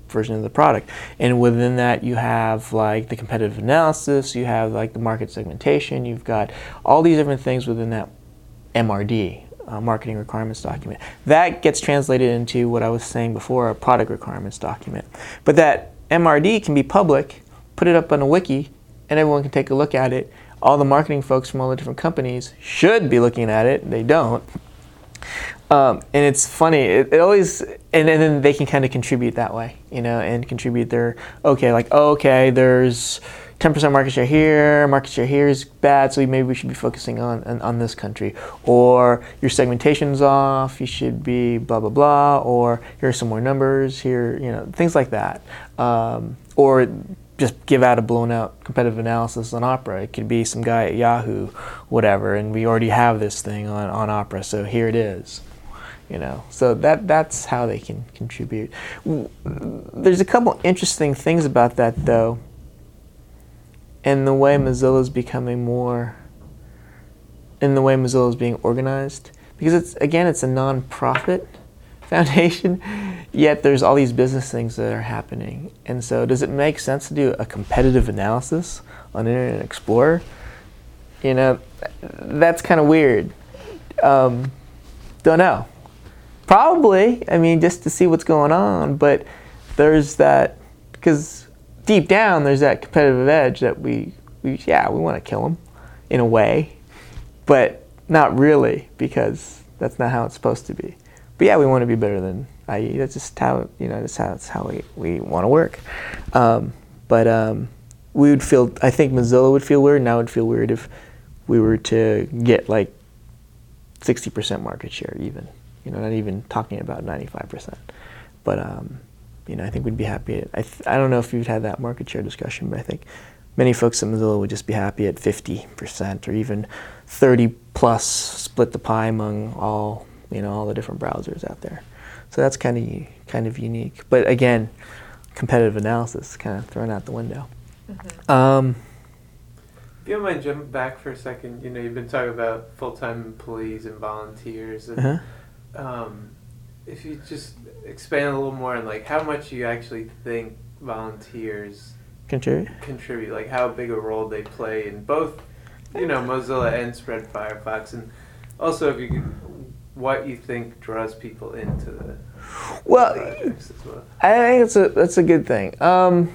B: version of the product. And within that, you have like the competitive analysis, you have like the market segmentation, you've got all these different things within that M R D, uh, marketing requirements document. That gets translated into what I was saying before, a product requirements document. But that M R D can be public, put it up on a wiki, and everyone can take a look at it. All the marketing folks from all the different companies should be looking at it. They don't. Um, and it's funny, it, it always, and, and then they can kind of contribute that way, you know, and contribute their, okay, like, oh, okay, there's ten percent market share here, market share here is bad, so maybe we should be focusing on, on, on this country. Or your segmentation's off, you should be blah, blah, blah, or here are some more numbers, here, you know, things like that. Um, or just give out a blown out competitive analysis on Opera. It could be some guy at Yahoo, whatever, and we already have this thing on, on Opera, so here it is. You know, so that that's how they can contribute. There's a couple interesting things about that, though, and the way Mozilla is becoming more, in the way Mozilla is being organized, because it's again it's a non-profit foundation, yet there's all these business things that are happening. And so, does it make sense to do a competitive analysis on Internet Explorer? You know, that's kind of weird. Um, don't know. Probably, I mean, just to see what's going on, but there's that, because deep down there's that competitive edge that we, we yeah, we want to kill them in a way, but not really, because that's not how it's supposed to be. But yeah, we want to be better than I E. That's just how, you know, that's how, that's how we, we want to work. Um, but um, we would feel, I think Mozilla would feel weird, and I would feel weird if we were to get like sixty percent market share even. You know, not even talking about ninety-five percent. But, um, you know, I think we'd be happy. At, I, th- I don't know if you've had that market share discussion, but I think many folks at Mozilla would just be happy at fifty percent or even thirty plus, split the pie among all, you know, all the different browsers out there. So that's kind of kind of unique. But again, competitive analysis kind of thrown out the window. Mm-hmm. Um,
C: If you don't mind jumping back for a second, you know, you've been talking about full-time employees and volunteers, and
B: uh-huh.
C: um, if you just expand a little more on like how much you actually think volunteers
B: contribute,
C: contribute, like how big a role they play in both, you know, Mozilla and Spread Firefox, and also if you could, what you think draws people into the
B: well,
C: projects as well.
B: I think it's a that's a good thing. Um,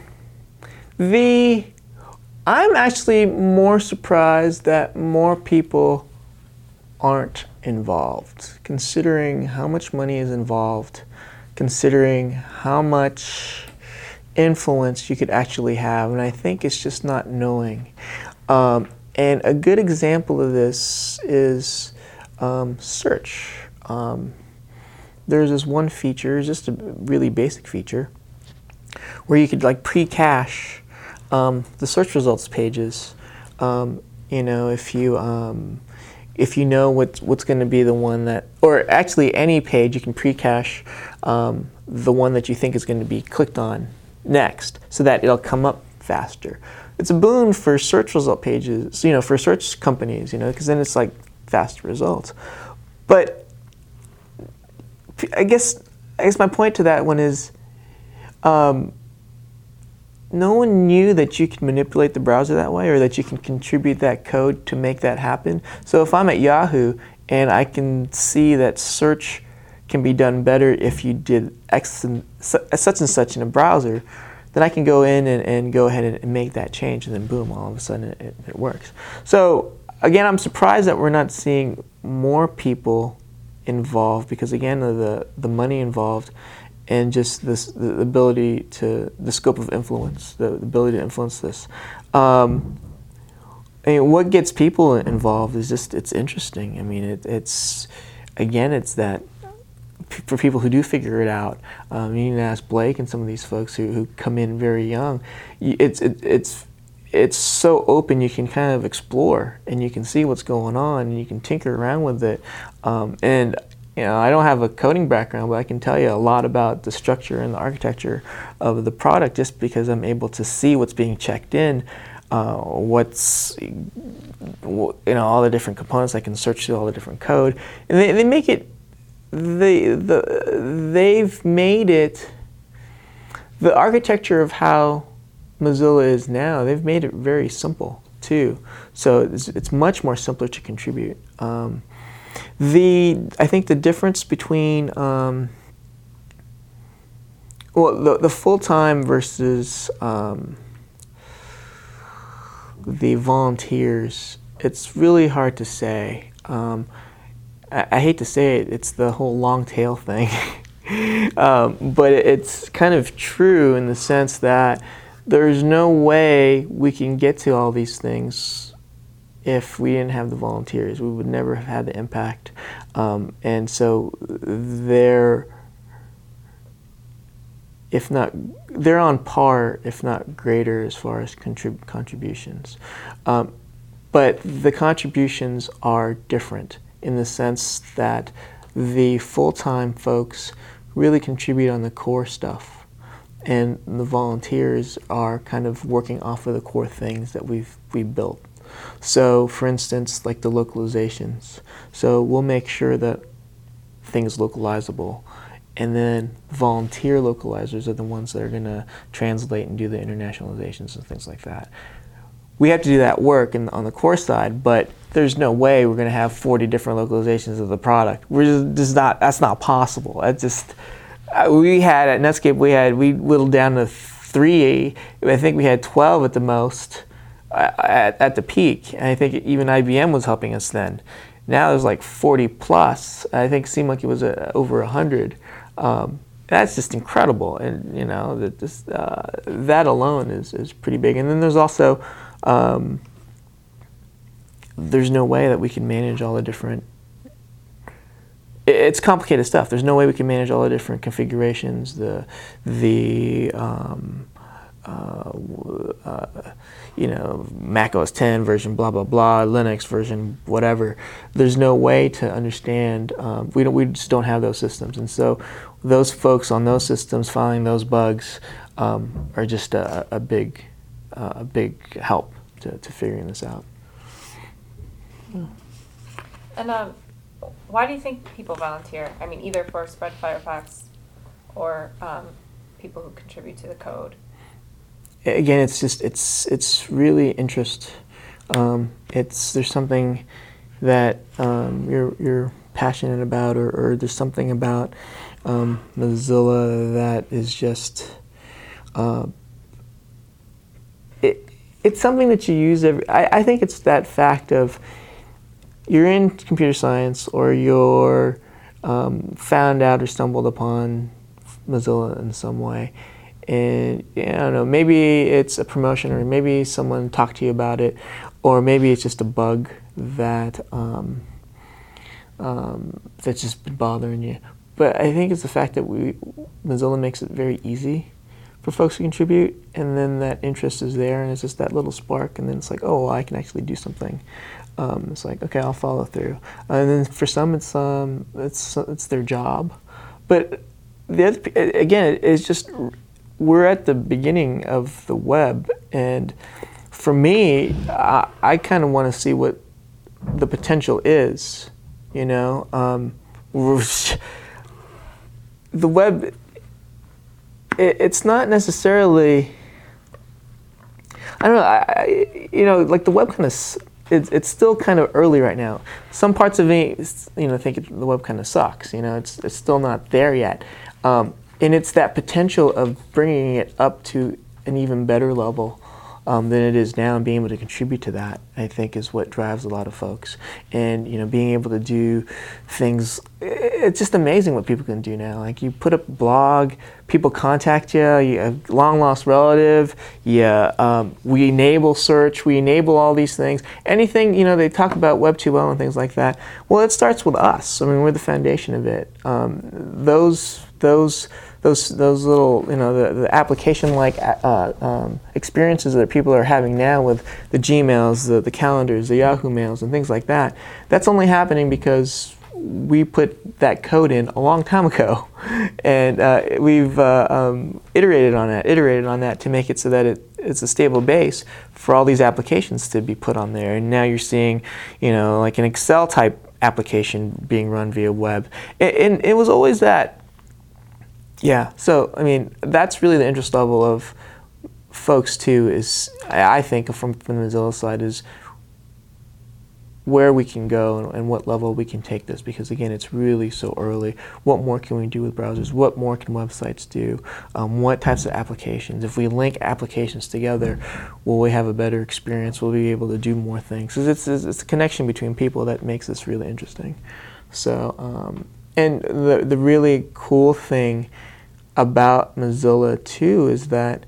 B: the I'm actually more surprised that more people aren't involved, considering how much money is involved, considering how much influence you could actually have, and I think it's just not knowing. Um, and a good example of this is um, search. Um, there's this one feature, just a really basic feature, where you could like pre-cache um, the search results pages. Um, you know, if you um, if you know what what's going to be the one that, or actually any page, you can pre-cache um, the one that you think is going to be clicked on next, so that it'll come up faster. It's a boon for search result pages, you know, for search companies, you know, because then it's like fast results. But I guess I guess my point to that one is, um, no one knew that you could manipulate the browser that way, or that you can contribute that code to make that happen. So if I'm at Yahoo and I can see that search can be done better if you did X and such and such in a browser, then I can go in and, and go ahead and make that change, and then boom, all of a sudden it, it, it works. So again, I'm surprised that we're not seeing more people involved, because again, the the money involved, and just this the ability to the scope of influence, the, the ability to influence this. Um, I mean, what gets people involved is just it's interesting. I mean, it, it's again, it's that for people who do figure it out. Um, you can ask Blake and some of these folks who, who come in very young. It's it, it's it's so open. You can kind of explore, and you can see what's going on, and you can tinker around with it. Um, and you know, I don't have a coding background, but I can tell you a lot about the structure and the architecture of the product, just because I'm able to see what's being checked in, uh, what's you know all the different components. I can search through all the different code, and they, they make it. They the they've made it the architecture of how Mozilla is now, they've made it very simple too. So it's, it's much more simpler to contribute. Um, the I think the difference between um, well the the full time versus um, the volunteers, it's really hard to say. Um, I, I hate to say it, it's the whole long tail thing. um, but it's kind of true in the sense that there's no way we can get to all these things if we didn't have the volunteers. We would never have had the impact. Um, and so they're, if not, they're on par, if not greater, as far as contrib- contributions. Um, but the contributions are different in the sense that the full-time folks really contribute on the core stuff, and the volunteers are kind of working off of the core things that we've we built. So, for instance, like the localizations. So we'll make sure that things localizable, and then volunteer localizers are the ones that are going to translate and do the internationalizations and things like that. We have to do that work in, on the core side, but there's no way we're going to have forty different localizations of the product. We're just, just not. That's not possible. That's just. Uh, we had at Netscape. We had we whittled down to three. I think we had twelve at the most uh, at at the peak. And I think even I B M was helping us then. Now there's like forty plus. I think SeaMonkey was uh, over a hundred. Um, that's just incredible, and you know that this uh, that alone is is pretty big. And then there's also um, there's no way that we can manage all the different. It's complicated stuff. There's no way we can manage all the different configurations, the the um, uh, uh, you know Mac O S ten version, blah blah blah, Linux version, whatever. There's no way to understand. Um, we don't. We just don't have those systems, and so those folks on those systems filing those bugs um, are just a, a big uh, a big help to, to figuring this out.
A: Yeah. And um. Why do you think people volunteer? I mean, either for Spread Firefox or um, people who contribute to the code.
B: Again, it's just it's it's really interest. Um, it's there's something that um, you're you're passionate about, or, or there's something about um, Mozilla that is just uh, it. It's something that you use every. I, I think it's that fact of. You're in computer science, or you're um, found out or stumbled upon Mozilla in some way, and I don't know, maybe it's a promotion, or maybe someone talked to you about it, or maybe it's just a bug that um, um, that's just been bothering you. But I think it's the fact that we Mozilla makes it very easy for folks to contribute, and then that interest is there, and it's just that little spark, and then it's like, oh, well, I can actually do something. Um, it's like, okay, I'll follow through. Uh, and then for some, it's um, it's it's their job. But the other, again, it's just we're at the beginning of the web, and for me, I, I kind of want to see what the potential is. You know, um, the web. It, it's not necessarily. I don't know. I, I you know, like the web kind of. It's it's still kind of early right now. Some parts of me, you know, think it, the web kind of sucks. You know, it's it's still not there yet, um, and it's that potential of bringing it up to an even better level um, than it is now, and being able to contribute to that, I think, is what drives a lot of folks. And you know, being able to do things, it's just amazing what people can do now. Like you put up a blog, people contact you, you have a long lost relative, yeah, um, we enable search, we enable all these things. Anything, you know, they talk about Web two point oh and things like that. Well, it starts with us. I mean, we're the foundation of it. Um, those, those, those, those little, you know, the, the application-like uh, um, experiences that people are having now with the Gmails, the, the calendars, the Yahoo mails, and things like that. That's only happening because we put that code in a long time ago, and uh, we've uh, um, iterated on that, iterated on that to make it so that it, it's a stable base for all these applications to be put on there. And now you're seeing, you know, like an Excel type application being run via web. And, and it was always that, Yeah, so I mean, that's really the interest level of folks too, is, I think from, from the Mozilla side, is where we can go and, and what level we can take this, because again, it's really so early. What more can we do with browsers? What more can websites do? Um, what types of applications? If we link applications together, will we have a better experience? Will we be able to do more things? 'Cause it's, it's, it's a connection between people that makes this really interesting. So, um, and the, the really cool thing about Mozilla too is that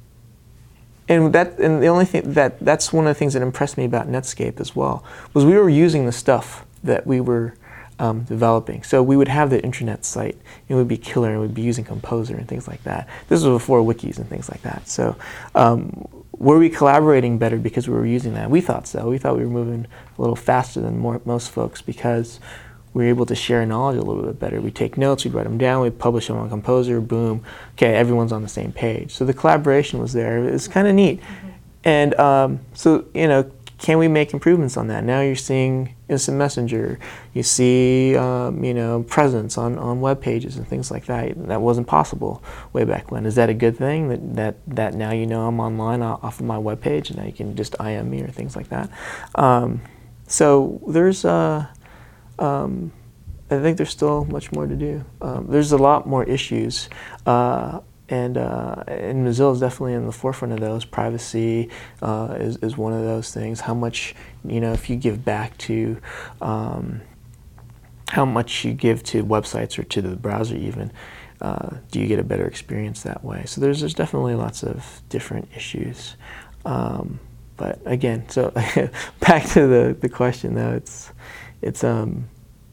B: And that, and the only thing that that's one of the things that impressed me about Netscape as well, was we were using the stuff that we were um, developing. So we would have the intranet site, it would be killer, and we'd be using Composer and things like that. This was before wikis and things like that. So um, were we collaborating better because we were using that? We thought so. We thought we were moving a little faster than more, most folks, because we were able to share knowledge a little bit better. We'd take notes, we'd write them down, we'd publish them on Composer, boom, okay, everyone's on the same page. So the collaboration was there. It was kind of neat. Mm-hmm. And um, so, you know, can we make improvements on that? Now you're seeing Instant Messenger, you see, um, you know, presence on, on web pages and things like that. That wasn't possible way back when. Is that a good thing, that, that, that now you know I'm online off of my web page and now you can just I M me or things like that? Um, so there's... Uh, Um, I think there's still much more to do. Um, there's a lot more issues, uh, and uh, and Mozilla is definitely in the forefront of those. Privacy uh, is is one of those things. How much, you know, if you give back to, um, how much you give to websites or to the browser even, uh, do you get a better experience that way? So there's there's definitely lots of different issues. Um, but again, so back to the the question though, it's. It's um,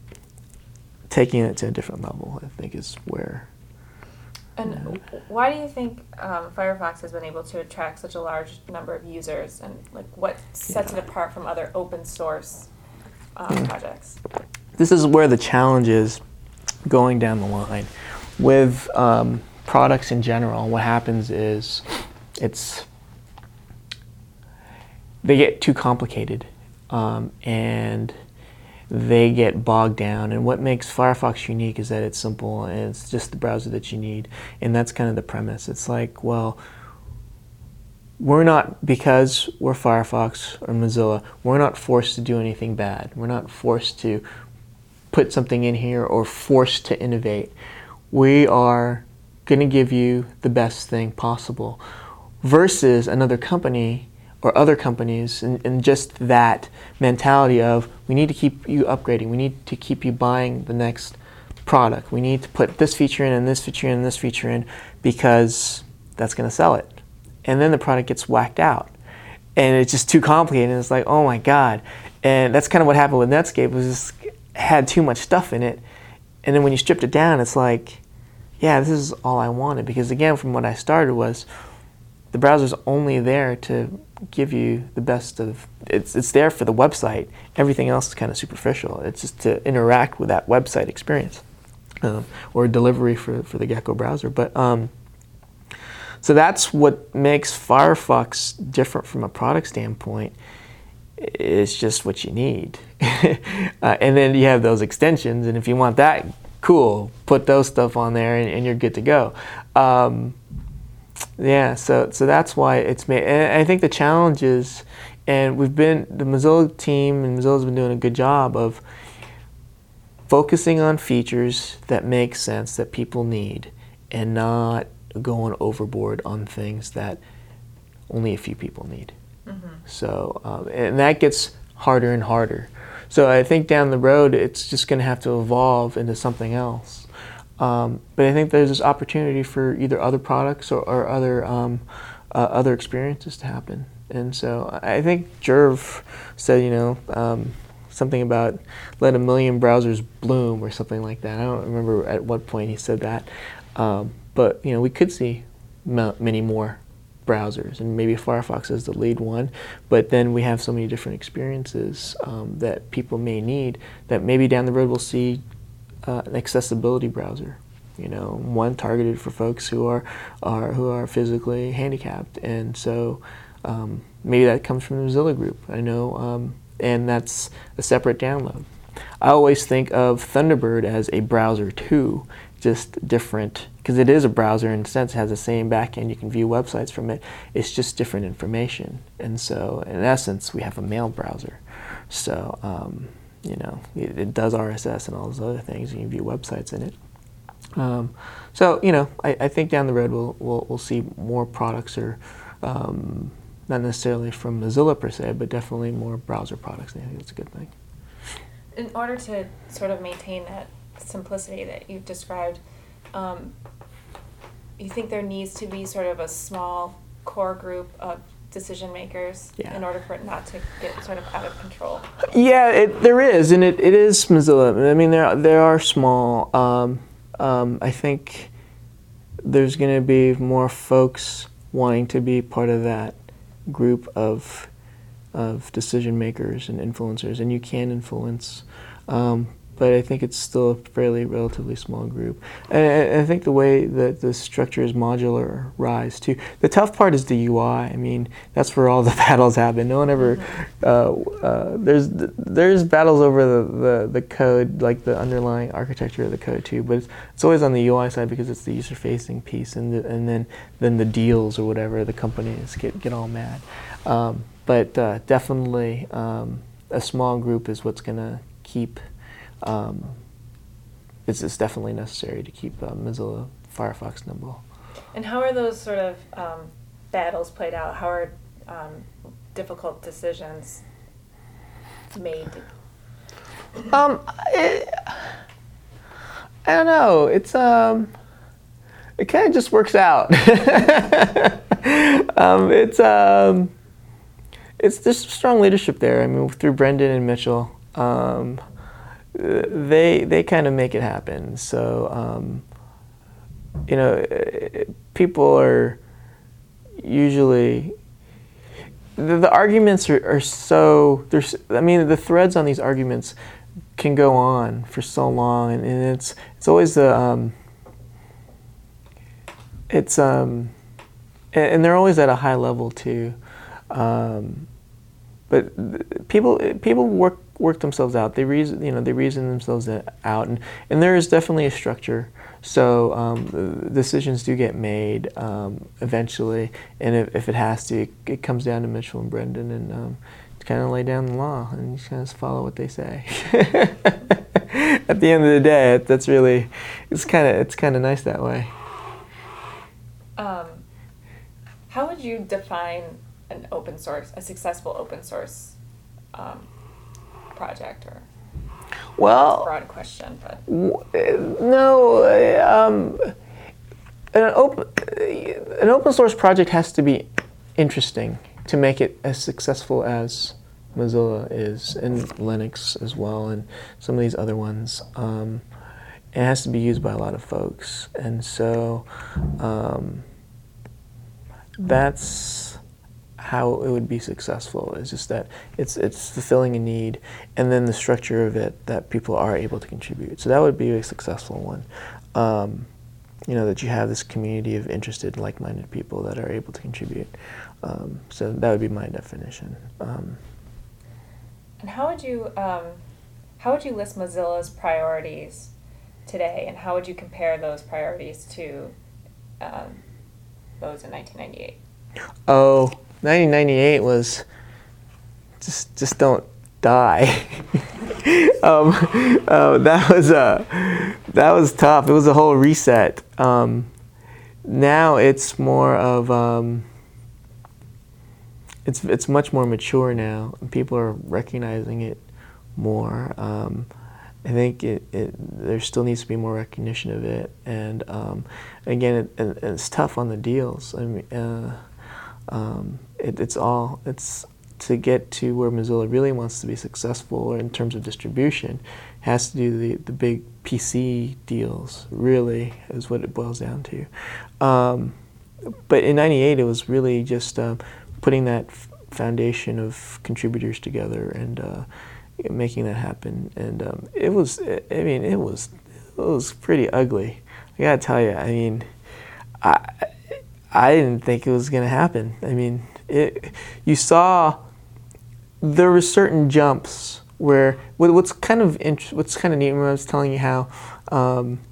B: taking it to a different level, I think, is where.
A: And you know. Why do you think um, Firefox has been able to attract such a large number of users, and like what sets yeah. it apart from other open source um, yeah. projects?
B: This is where the challenge is going down the line. With um, products in general, what happens is it's they get too complicated, um, and they get bogged down. And what makes Firefox unique is that it's simple and it's just the browser that you need. And that's kind of the premise. It's like, well, we're not, because we're Firefox or Mozilla, we're not forced to do anything bad. We're not forced to put something in here or forced to innovate. We are going to give you the best thing possible, versus another company or other companies, and, and just that mentality of, we need to keep you upgrading, we need to keep you buying the next product, we need to put this feature in and this feature in and this feature in because that's going to sell it. And then the product gets whacked out and it's just too complicated, and it's like, oh my god. And that's kind of what happened with Netscape, was just had too much stuff in it, and then when you stripped it down, it's like, yeah, this is all I wanted. Because again, from what I started was, the browser's only there to give you the best of, it's it's there for the website. Everything else is kind of superficial. It's just to interact with that website experience, um, or delivery for, for the Gecko browser. But um, so that's what makes Firefox different from a product standpoint. It's just what you need. uh, and then you have those extensions, and if you want that, cool, put those stuff on there and, and you're good to go. Um, Yeah, so so that's why it's made. And I think the challenge is, and we've been, the Mozilla team and Mozilla's been doing a good job of focusing on features that make sense, that people need, and not going overboard on things that only a few people need. Mm-hmm. So, um, and that gets harder and harder. So I think down the road, it's just going to have to evolve into something else. Um, but I think there's this opportunity for either other products or, or other um, uh, other experiences to happen. And so I think Jerv said, you know, um, something about let a million browsers bloom or something like that. I don't remember at what point he said that. Um, but, you know, we could see m- many more browsers, and maybe Firefox is the lead one, but then we have so many different experiences um, that people may need, that maybe down the road we'll see uh, an accessibility browser, you know, one targeted for folks who are, are who are physically handicapped. And so um, maybe that comes from the Mozilla group, I know, um, and that's a separate download. I always think of Thunderbird as a browser too, just different, because it is a browser in a sense, it has the same backend, you can view websites from it, it's just different information. And so in essence, we have a mail browser. So, um, you know, it, it does R S S and all those other things, you can view websites in it. Um, so, you know, I, I think down the road we'll, we'll, we'll see more products, or um, not necessarily from Mozilla per se, but definitely more browser products, and I think that's a good thing.
A: In order to sort of maintain that simplicity that you've described, um, you think there needs to be sort of a small core group of decision makers
B: yeah.
A: in order for it not to get sort of out of control?
B: Yeah, it, there is, and it, it is Mozilla. I mean, there there are small. Um, um, I think there's going to be more folks wanting to be part of that group of of decision makers and influencers, and you can influence. Um, but I think it's still a fairly relatively small group. And I, I think the way that the structure is modularized too. The tough part is the U I. I mean, that's where all the battles happen. No one ever, uh, uh, there's there's battles over the, the, the code, like the underlying architecture of the code too, but it's, it's always on the U I side because it's the user-facing piece, and the, and then, then the deals or whatever, the companies get, get all mad. Um, but uh, definitely um, a small group is what's gonna keep Um, it's, it's definitely necessary to keep uh, Mozilla Firefox nimble.
A: And how are those sort of um, battles played out? How are um, difficult decisions made?
B: Um, it, I don't know. It's um, it kind of just works out. um, it's um, it's there's strong leadership there. I mean, through Brendan and Mitchell. Um, they they kind of make it happen. So um, you know, people are usually the, the arguments are, are so there's I mean the threads on these arguments can go on for so long, and, and it's it's always the um, it's um, and, and they're always at a high level too. Um, but people people work. work themselves out. They reason, you know, they reason themselves out, and, and there is definitely a structure. So um, decisions do get made um, eventually, and if, if it has to, it, it comes down to Mitchell and Brendan, and um, kind of lay down the law and just kind of follow what they say. At the end of the day, that's really it's kind of it's kind of nice that way.
A: Um, how would you define an open source, a successful open source Um, project? Or
B: well,
A: that's a broad question, but
B: w- no, um, an open an open source project has to be interesting to make it as successful as Mozilla is, and Linux as well, and some of these other ones. Um, it has to be used by a lot of folks, and so um, that's how it would be successful. Is just that it's it's fulfilling a need, and then the structure of it that people are able to contribute. So that would be a successful one. Um, you know, that you have this community of interested, like-minded people that are able to contribute. Um, so that would be my definition. Um,
A: and how would you um, how would you list Mozilla's priorities today, and how would you compare those priorities to um, those in nineteen ninety-eight?
B: Oh. nineteen ninety-eight was just just don't die. um, uh, that was uh, that was tough. It was a whole reset. Um, now it's more of um, it's it's much more mature now. People are recognizing it more. Um, I think it, it there still needs to be more recognition of it, and um, again, it, it, it's tough on the deals. I mean. Uh, Um, it, it's all, it's to get to where Mozilla really wants to be successful, or in terms of distribution, has to do the, the big P C deals, really, is what it boils down to. Um, but in ninety-eight, it was really just uh, putting that f- foundation of contributors together and uh, making that happen. And um, it was, I mean, it was, it was pretty ugly. I gotta tell you, I mean, I, I didn't think it was going to happen. I mean, it, you saw there were certain jumps where what's kind of int- what's kind of neat. When I was telling you how um,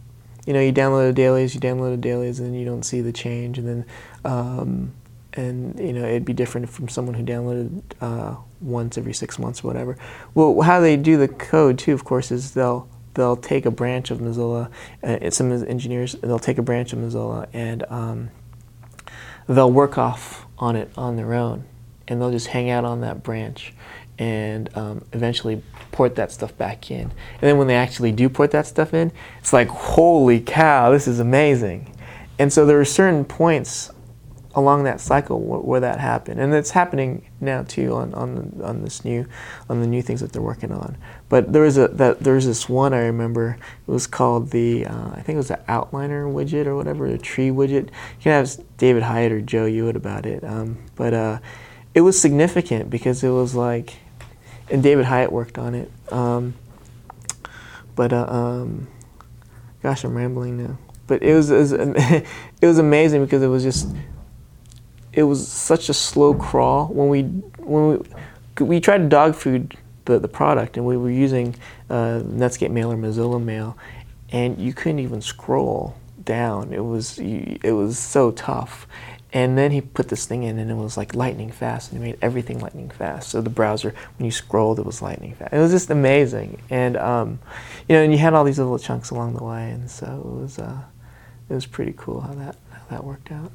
B: you know, you download a dailies, you download a dailies, and then you don't see the change, and then, um, and you know, it'd be different from someone who downloaded uh, once every six months or whatever. Well, how they do the code too, of course, is they'll they'll take a branch of Mozilla. Uh, some engineers they'll take a branch of Mozilla and um, they'll work off on it on their own, and they'll just hang out on that branch, and um, eventually port that stuff back in. And then when they actually do port that stuff in, it's like, holy cow, this is amazing. And so there are certain points along that cycle where, where that happened, and it's happening now too on on on this new on the new things that they're working on. But there was a that there was this one I remember. It was called the uh, I think it was the Outliner widget or whatever, a tree widget. You can ask David Hyatt or Joe Hewitt about it. Um, but uh, it was significant because it was like, and David Hyatt worked on it. Um, but uh, um, gosh, I'm rambling now. But it was, it was it was amazing because it was just it was such a slow crawl when we when we we tried to dog food the the product, and we were using uh, Netscape Mail or Mozilla Mail, and you couldn't even scroll down. It was it was so tough. And then he put this thing in, and it was like lightning fast, and he made everything lightning fast. So the browser, when you scrolled, it was lightning fast. It was just amazing, and um, you know, and you had all these little chunks along the way, and so it was uh, it was pretty cool how that how that worked out.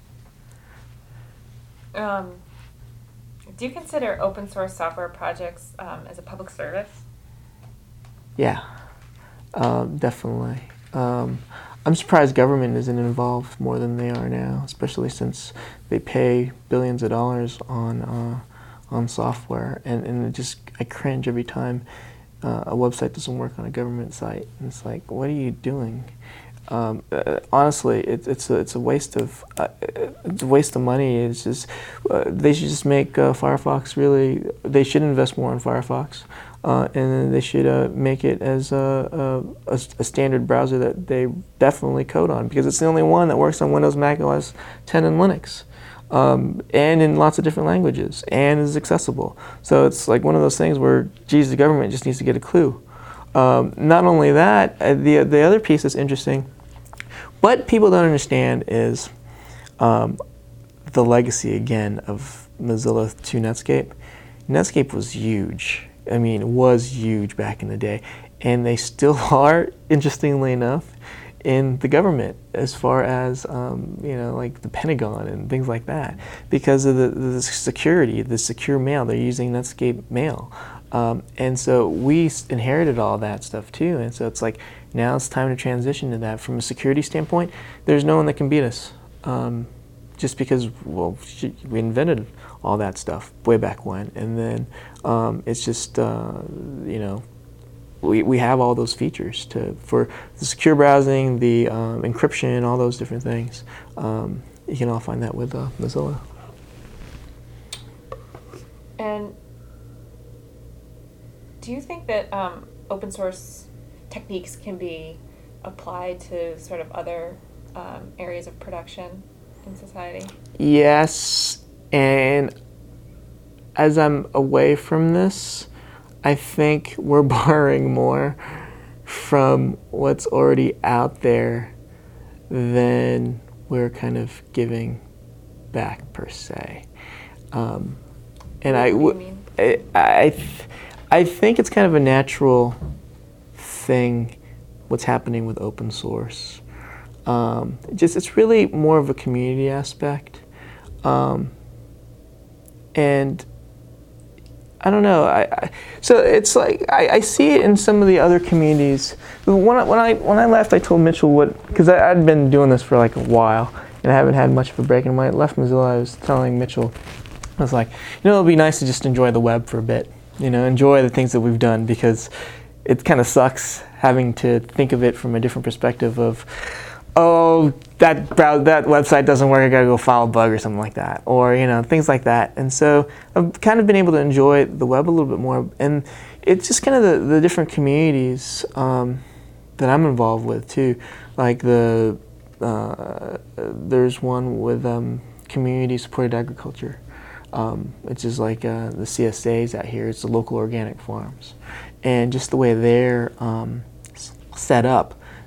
A: Um, do you consider open source software projects um, as a public service?
B: Yeah, um, definitely. Um, I'm surprised government isn't involved more than they are now, especially since they pay billions of dollars on uh, on software, and, and it just I cringe every time uh, a website doesn't work on a government site. And it's like, what are you doing? Um, uh, honestly, it, it's a, it's a waste of uh, it's a waste of money. It's just uh, they should just make uh, Firefox really. They should invest more in Firefox. Uh, and then they should uh, make it as a, a, a standard browser that they definitely code on, because it's the only one that works on Windows, Mac O S ten, and Linux, um, and in lots of different languages, and is accessible. So it's like one of those things where, geez, the government just needs to get a clue. Um, not only that, uh, the the other piece that's interesting, what people don't understand is um, the legacy again of Mozilla to Netscape. Netscape was huge. I mean, was huge back in the day, and they still are, interestingly enough, in the government as far as, um, you know, like the Pentagon and things like that, because of the, the security, the secure mail. They're using Netscape Mail. Um, and so we inherited all that stuff too, and so it's like, now it's time to transition to that. From a security standpoint, there's no one that can beat us, um, just because, well, we invented all that stuff way back when, and then um, it's just uh, you know, we we have all those features to for the secure browsing, the um, encryption, all those different things. Um, you can all find that with uh, Mozilla.
A: And do you think that um, open source techniques can be applied to sort of other um, areas of production in society?
B: Yes. And as I'm away from this, I think we're borrowing more from what's already out there than we're kind of giving back, per se. Um, and
A: what
B: I,
A: do you
B: w-
A: mean?
B: I, I, th- I think it's kind of a natural thing, what's happening with open source. Um, just it's really more of a community aspect. Um, And I don't know. I, I so it's like I, I see it in some of the other communities. When I, when I when I left, I told Mitchell what, because I'd been doing this for like a while and I haven't had much of a break. And when I left Mozilla, I was telling Mitchell, I was like, you know, it'll be nice to just enjoy the web for a bit. You know, enjoy the things that we've done, because it kind of sucks having to think of it from a different perspective of, oh, that brow- that website doesn't work, I gotta go file a bug or something like that, or you know, things like that. And so I've kind of been able to enjoy the web a little bit more, and it's just kind of the, the different communities um, that I'm involved with too. Like the uh, there's one with um, community supported agriculture, um, which is like uh, the C S As out here. It's the local organic farms, and just the way they're um, set up,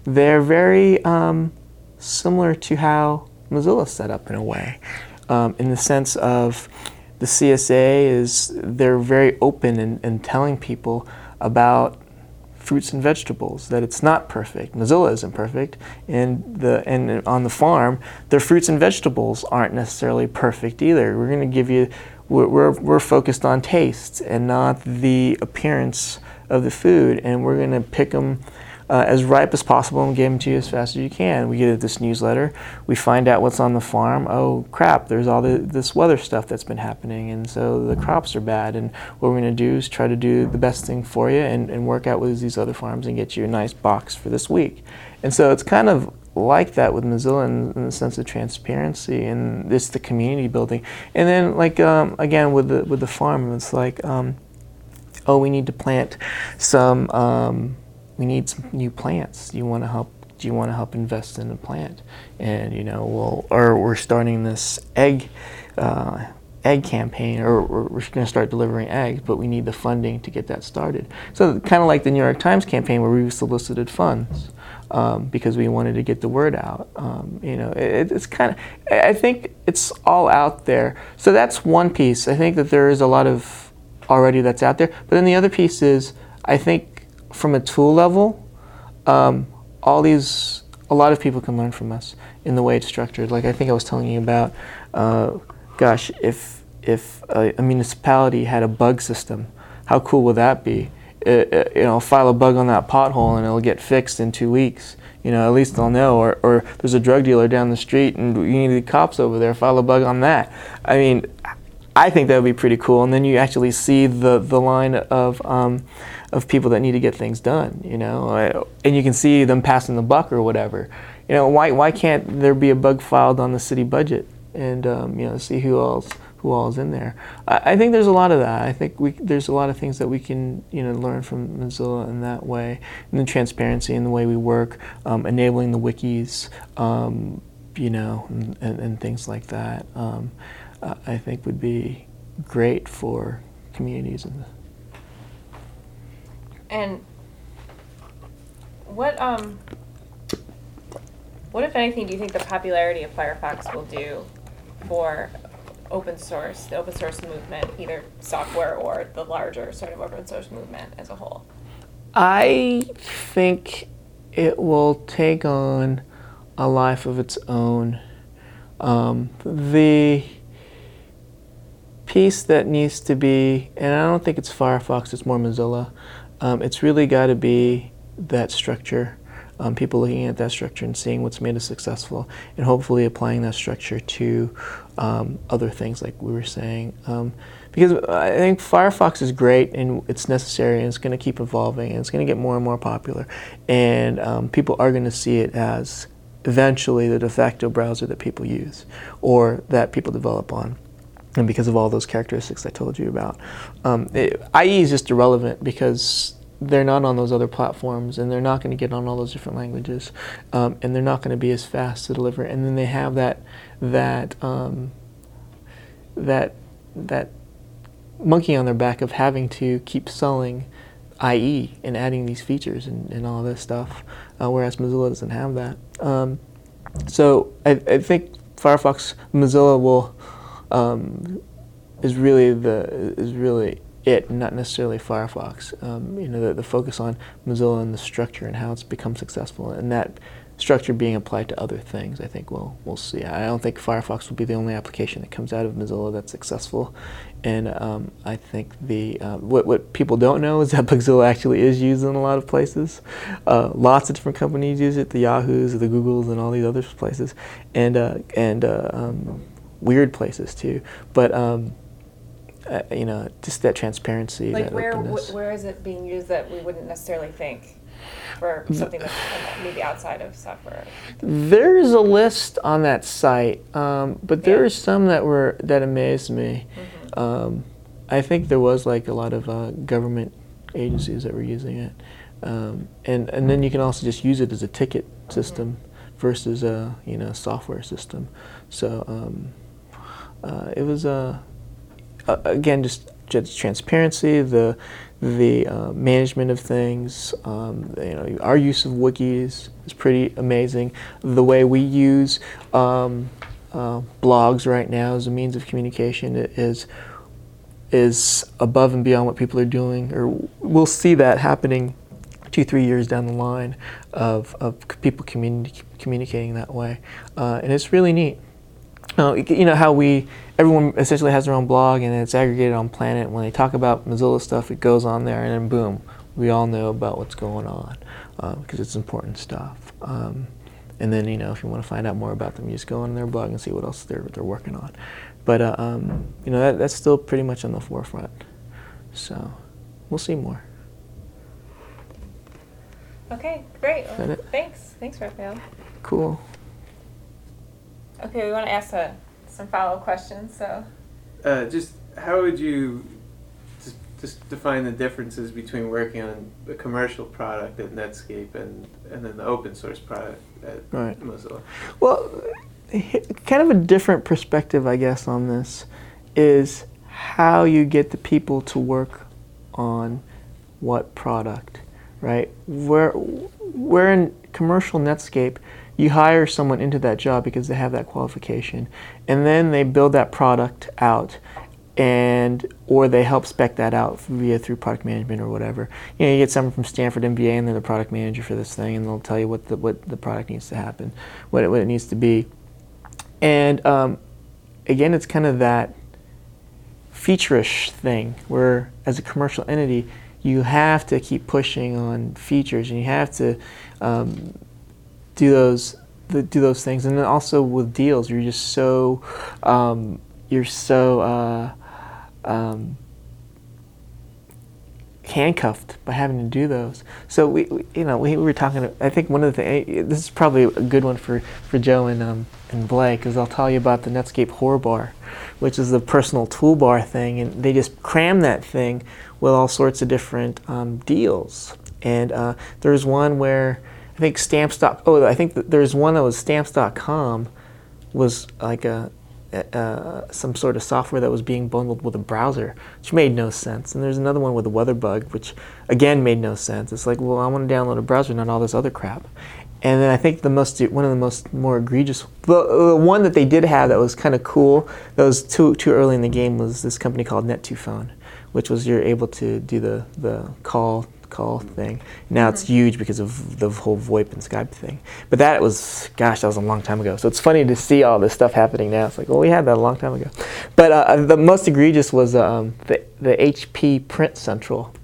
B: they're very um, similar to how Mozilla's set up in a way, um, in the sense of the C S A is they're very open in, in telling people about fruits and vegetables, that it's not perfect. Mozilla isn't perfect, and the and on the farm, their fruits and vegetables aren't necessarily perfect either. We're going to give you, we're, we're we're focused on taste and not the appearance of the food, and we're going to pick them uh, as ripe as possible and give them to you as fast as you can. We get this newsletter, we find out what's on the farm. Oh crap, there's all the, this weather stuff that's been happening, and so the crops are bad, and what we're going to do is try to do the best thing for you and, and work out with these other farms and get you a nice box for this week. And so it's kind of like that with Mozilla in, in the sense of transparency, and it's the community building. And then like um, again with the with the farm, it's like um, oh, we need to plant some um, we need some new plants. Do you want to help? Do you want to help invest in a plant? And you know, well, or we're starting this egg uh, egg campaign, or we're, we're going to start delivering eggs, but we need the funding to get that started. So kind of like the New York Times campaign, where we solicited funds um, because we wanted to get the word out. Um, you know, it, it's kind of, I think it's all out there. So that's one piece. I think that there is a lot of already that's out there. But then the other piece is, I think from a tool level, um, all these, a lot of people can learn from us in the way it's structured. Like I think I was telling you about, uh, gosh, if if a, a municipality had a bug system, how cool would that be? It, it, you know, file a bug on that pothole and it'll get fixed in two weeks. You know, at least they'll know. Or, or there's a drug dealer down the street and you need the cops over there, file a bug on that. I mean, I think that would be pretty cool. And then you actually see the, the line of um, of people that need to get things done, you know, and you can see them passing the buck or whatever. You know, why why can't there be a bug filed on the city budget and um, you know, see who else who all is in there? I, I think there's a lot of that. I think we there's a lot of things that we can, you know, learn from Mozilla in that way, and the transparency in the way we work, um, enabling the wikis, um, you know, and, and, and things like that. Um, uh, I think would be great for communities. And
A: and what um what if anything do you think the popularity of Firefox will do for open source, the open source movement, either software or the larger sort of open source movement as a whole?
B: I think it will take on a life of its own. Um, the piece that needs to be, and I don't think it's Firefox, it's more Mozilla, um, it's really got to be that structure. Um, people looking at that structure and seeing what's made it successful, and hopefully applying that structure to um, other things like we were saying. Um, because I think Firefox is great and it's necessary and it's going to keep evolving and it's going to get more and more popular. And um, people are going to see it as eventually the de facto browser that people use or that people develop on. And because of all those characteristics I told you about. Um, it, I E is just irrelevant because they're not on those other platforms, and they're not going to get on all those different languages, um, and they're not going to be as fast to deliver. And then they have that that um, that that monkey on their back of having to keep selling I E and adding these features and, and all this stuff, uh, whereas Mozilla doesn't have that. Um, so I, I think Firefox, Mozilla will um, is really the is really. it, not necessarily Firefox. Um, you know, the, the focus on Mozilla and the structure and how it's become successful, and that structure being applied to other things, I think we'll we'll see. I don't think Firefox will be the only application that comes out of Mozilla that's successful, and um, I think the uh, what what people don't know is that Bugzilla actually is used in a lot of places. Uh, lots of different companies use it, the Yahoos, the Googles, and all these other places, and uh, and uh, um, weird places too. But um, Uh, you know, just that transparency,
A: like
B: that
A: where
B: openness.
A: wh- where is it being used that we wouldn't necessarily think for something that's maybe outside of software?
B: There's a list on that site, um, but there
A: Yeah.
B: are some that were that amazed me.
A: Mm-hmm.
B: Um, I think there was like a lot of uh, government agencies that were using it, um, and and then you can also just use it as a ticket system mm-hmm. versus a you know software system. So um, uh, it was a. Uh, again, just, just transparency, the the uh, management of things. Um, you know, our use of wikis is pretty amazing. The way we use um, uh, blogs right now as a means of communication is is above and beyond what people are doing, or we'll see that happening two, three years down the line of, of people communi- communicating that way. Uh, and it's really neat. Uh, you know how we, everyone essentially has their own blog and it's aggregated on Planet. When they talk about Mozilla stuff, it goes on there and then boom, we all know about what's going on uh, because it's important stuff. Um, and then, you know, if you want to find out more about them, you just go on their blog and see what else they're, they're working on. But, uh, um, you know, that, that's still pretty much on the forefront. So we'll see more.
A: Okay, great. Well,
B: Is that it?
A: thanks. Thanks, Raphael.
B: Cool.
A: Okay, we want to ask uh, some follow-up questions. So,
C: Uh, just how would you just, just define the differences between working on a commercial product at Netscape and, and then the open source product at
B: Right.
C: Mozilla?
B: Well, kind of a different perspective, I guess, on this is how you get the people to work on what product, right? Where, where in commercial Netscape, you hire someone into that job because they have that qualification, and then they build that product out, and or they help spec that out via through product management or whatever. You know, you get someone from Stanford M B A and they're the product manager for this thing, and they'll tell you what the what the product needs to happen, what it, what it needs to be. And um, again, it's kind of that feature-ish thing where, as a commercial entity, you have to keep pushing on features, and you have to um, do those the, do those things. And then also with deals, you're just so um, you're so uh, um, handcuffed by having to do those. So we, we you know, we, we were talking. I think one of the things, this is probably a good one for for Joe and um, and Blake, because I'll tell you about the Netscape Horrorbar, which is the personal toolbar thing, and they just cram that thing with all sorts of different um, deals. And uh, there's one where I think Stamps. Oh, I think there's one that was Stamps dot com was like a, a some sort of software that was being bundled with a browser, which made no sense. And there's another one with a WeatherBug, which again made no sense. It's like, well, I want to download a browser, not all this other crap. And then I think the most one of the most more egregious, the, the one that they did have that was kind of cool, that was too too early in the game, was this company called Net two Phone, which was you're able to do the the call. call thing. Now it's huge because of the whole VoIP and Skype thing. But that was, gosh, that was a long time ago. So it's funny to see all this stuff happening now. It's like, well, we had that a long time ago. But uh, the most egregious was um, the, the H P Print Central.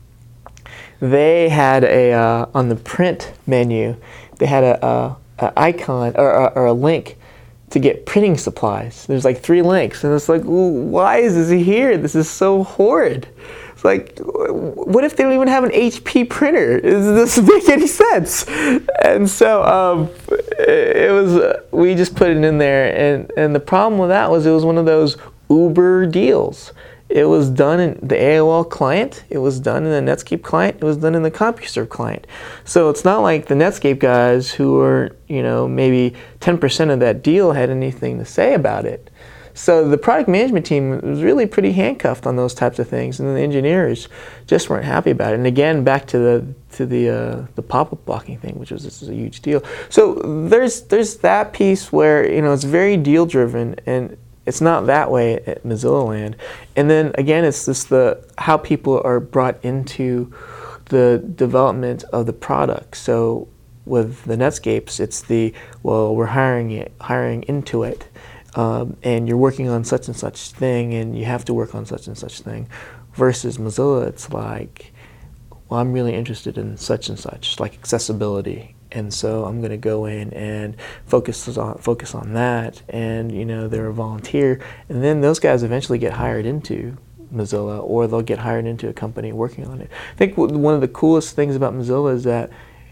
B: They had a, uh, on the print menu, they had a, a, a icon or, or, or a link to get printing supplies. There's like three links. And it's like, why is this here? This is so horrid. It's like, what if they don't even have an H P printer? Does this make any sense? And so um, it was. Uh, we just put it in there, and and the problem with that was it was one of those Uber deals. It was done in the A O L client. It was done in the Netscape client. It was done in the CompuServe client. So it's not like the Netscape guys who are, you know, maybe ten percent of that deal had anything to say about it. So the product management team was really pretty handcuffed on those types of things, and the engineers just weren't happy about it. And again, back to the to the uh, the pop-up blocking thing, which was this is a huge deal. So there's there's that piece where, you know, it's very deal driven, and it's not that way at Mozilla Land. And then again, it's just the how people are brought into the development of the product. So with the Netscapes, it's the, well, we're hiring it, hiring into it. Um, and you're working on such and such thing, and you have to work on such and such thing. Versus Mozilla, it's like, well, I'm really interested in such and such, like accessibility, and so I'm going to go in and focus on focus on that. And you know, they're a volunteer, and then those guys eventually get hired into Mozilla, or they'll get hired into a company working on it. I think one of the coolest things about Mozilla is that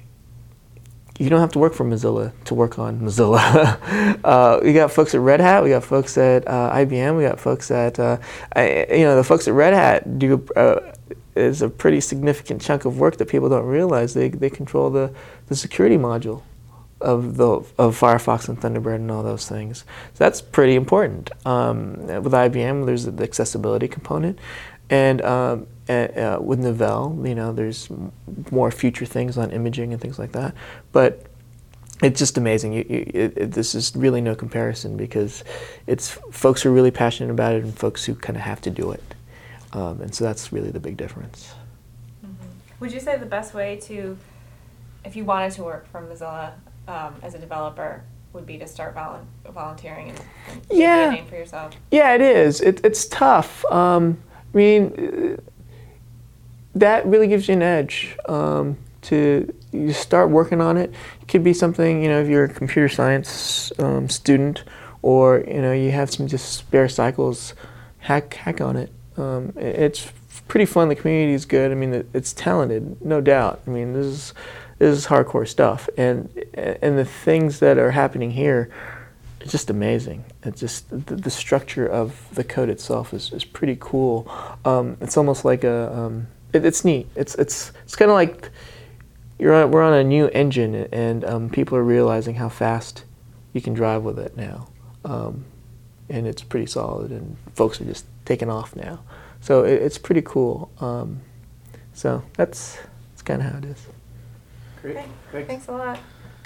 B: you don't have to work for Mozilla to work on Mozilla. uh, we got folks at Red Hat, we got folks at uh, I B M, we got folks at, uh, I, you know, the folks at Red Hat do uh, is a pretty significant chunk of work that people don't realize. They they control the, the security module of the of Firefox and Thunderbird and all those things. So that's pretty important. Um, with I B M, there's the accessibility component. And um, uh, with Novell, you know, there's m- more future things on imaging and things like that. But it's just amazing. You, you, it, it, this is really no comparison because it's folks who are really passionate about it and folks who kind of have to do it. Um, and so that's really the big difference.
A: Mm-hmm. Would you say the best way to, if you wanted to work for Mozilla um, as a developer, would be to start volu- volunteering and, and
B: Yeah.
A: make a name for yourself?
B: Yeah, it is. It, it's tough. Um, I mean, uh, that really gives you an edge um, to you start working on it. It could be something, you know, if you're a computer science um, student, or you know, you have some just spare cycles, hack hack on it. Um, it- it's pretty fun. The community is good. I mean, it, it's talented, no doubt. I mean, this is this is hardcore stuff, and and the things that are happening here, it's just amazing. It's just the, the structure of the code itself is, is pretty cool. Um, it's almost like a um, it, it's neat. It's it's it's kind of like you're on, we're on a new engine, and um, people are realizing how fast you can drive with it now, um, and it's pretty solid. And folks are just taking off now, so it, it's pretty cool. Um, so that's that's kind of how it is.
C: Great.
A: Okay.
C: Thanks.
A: Thanks a lot.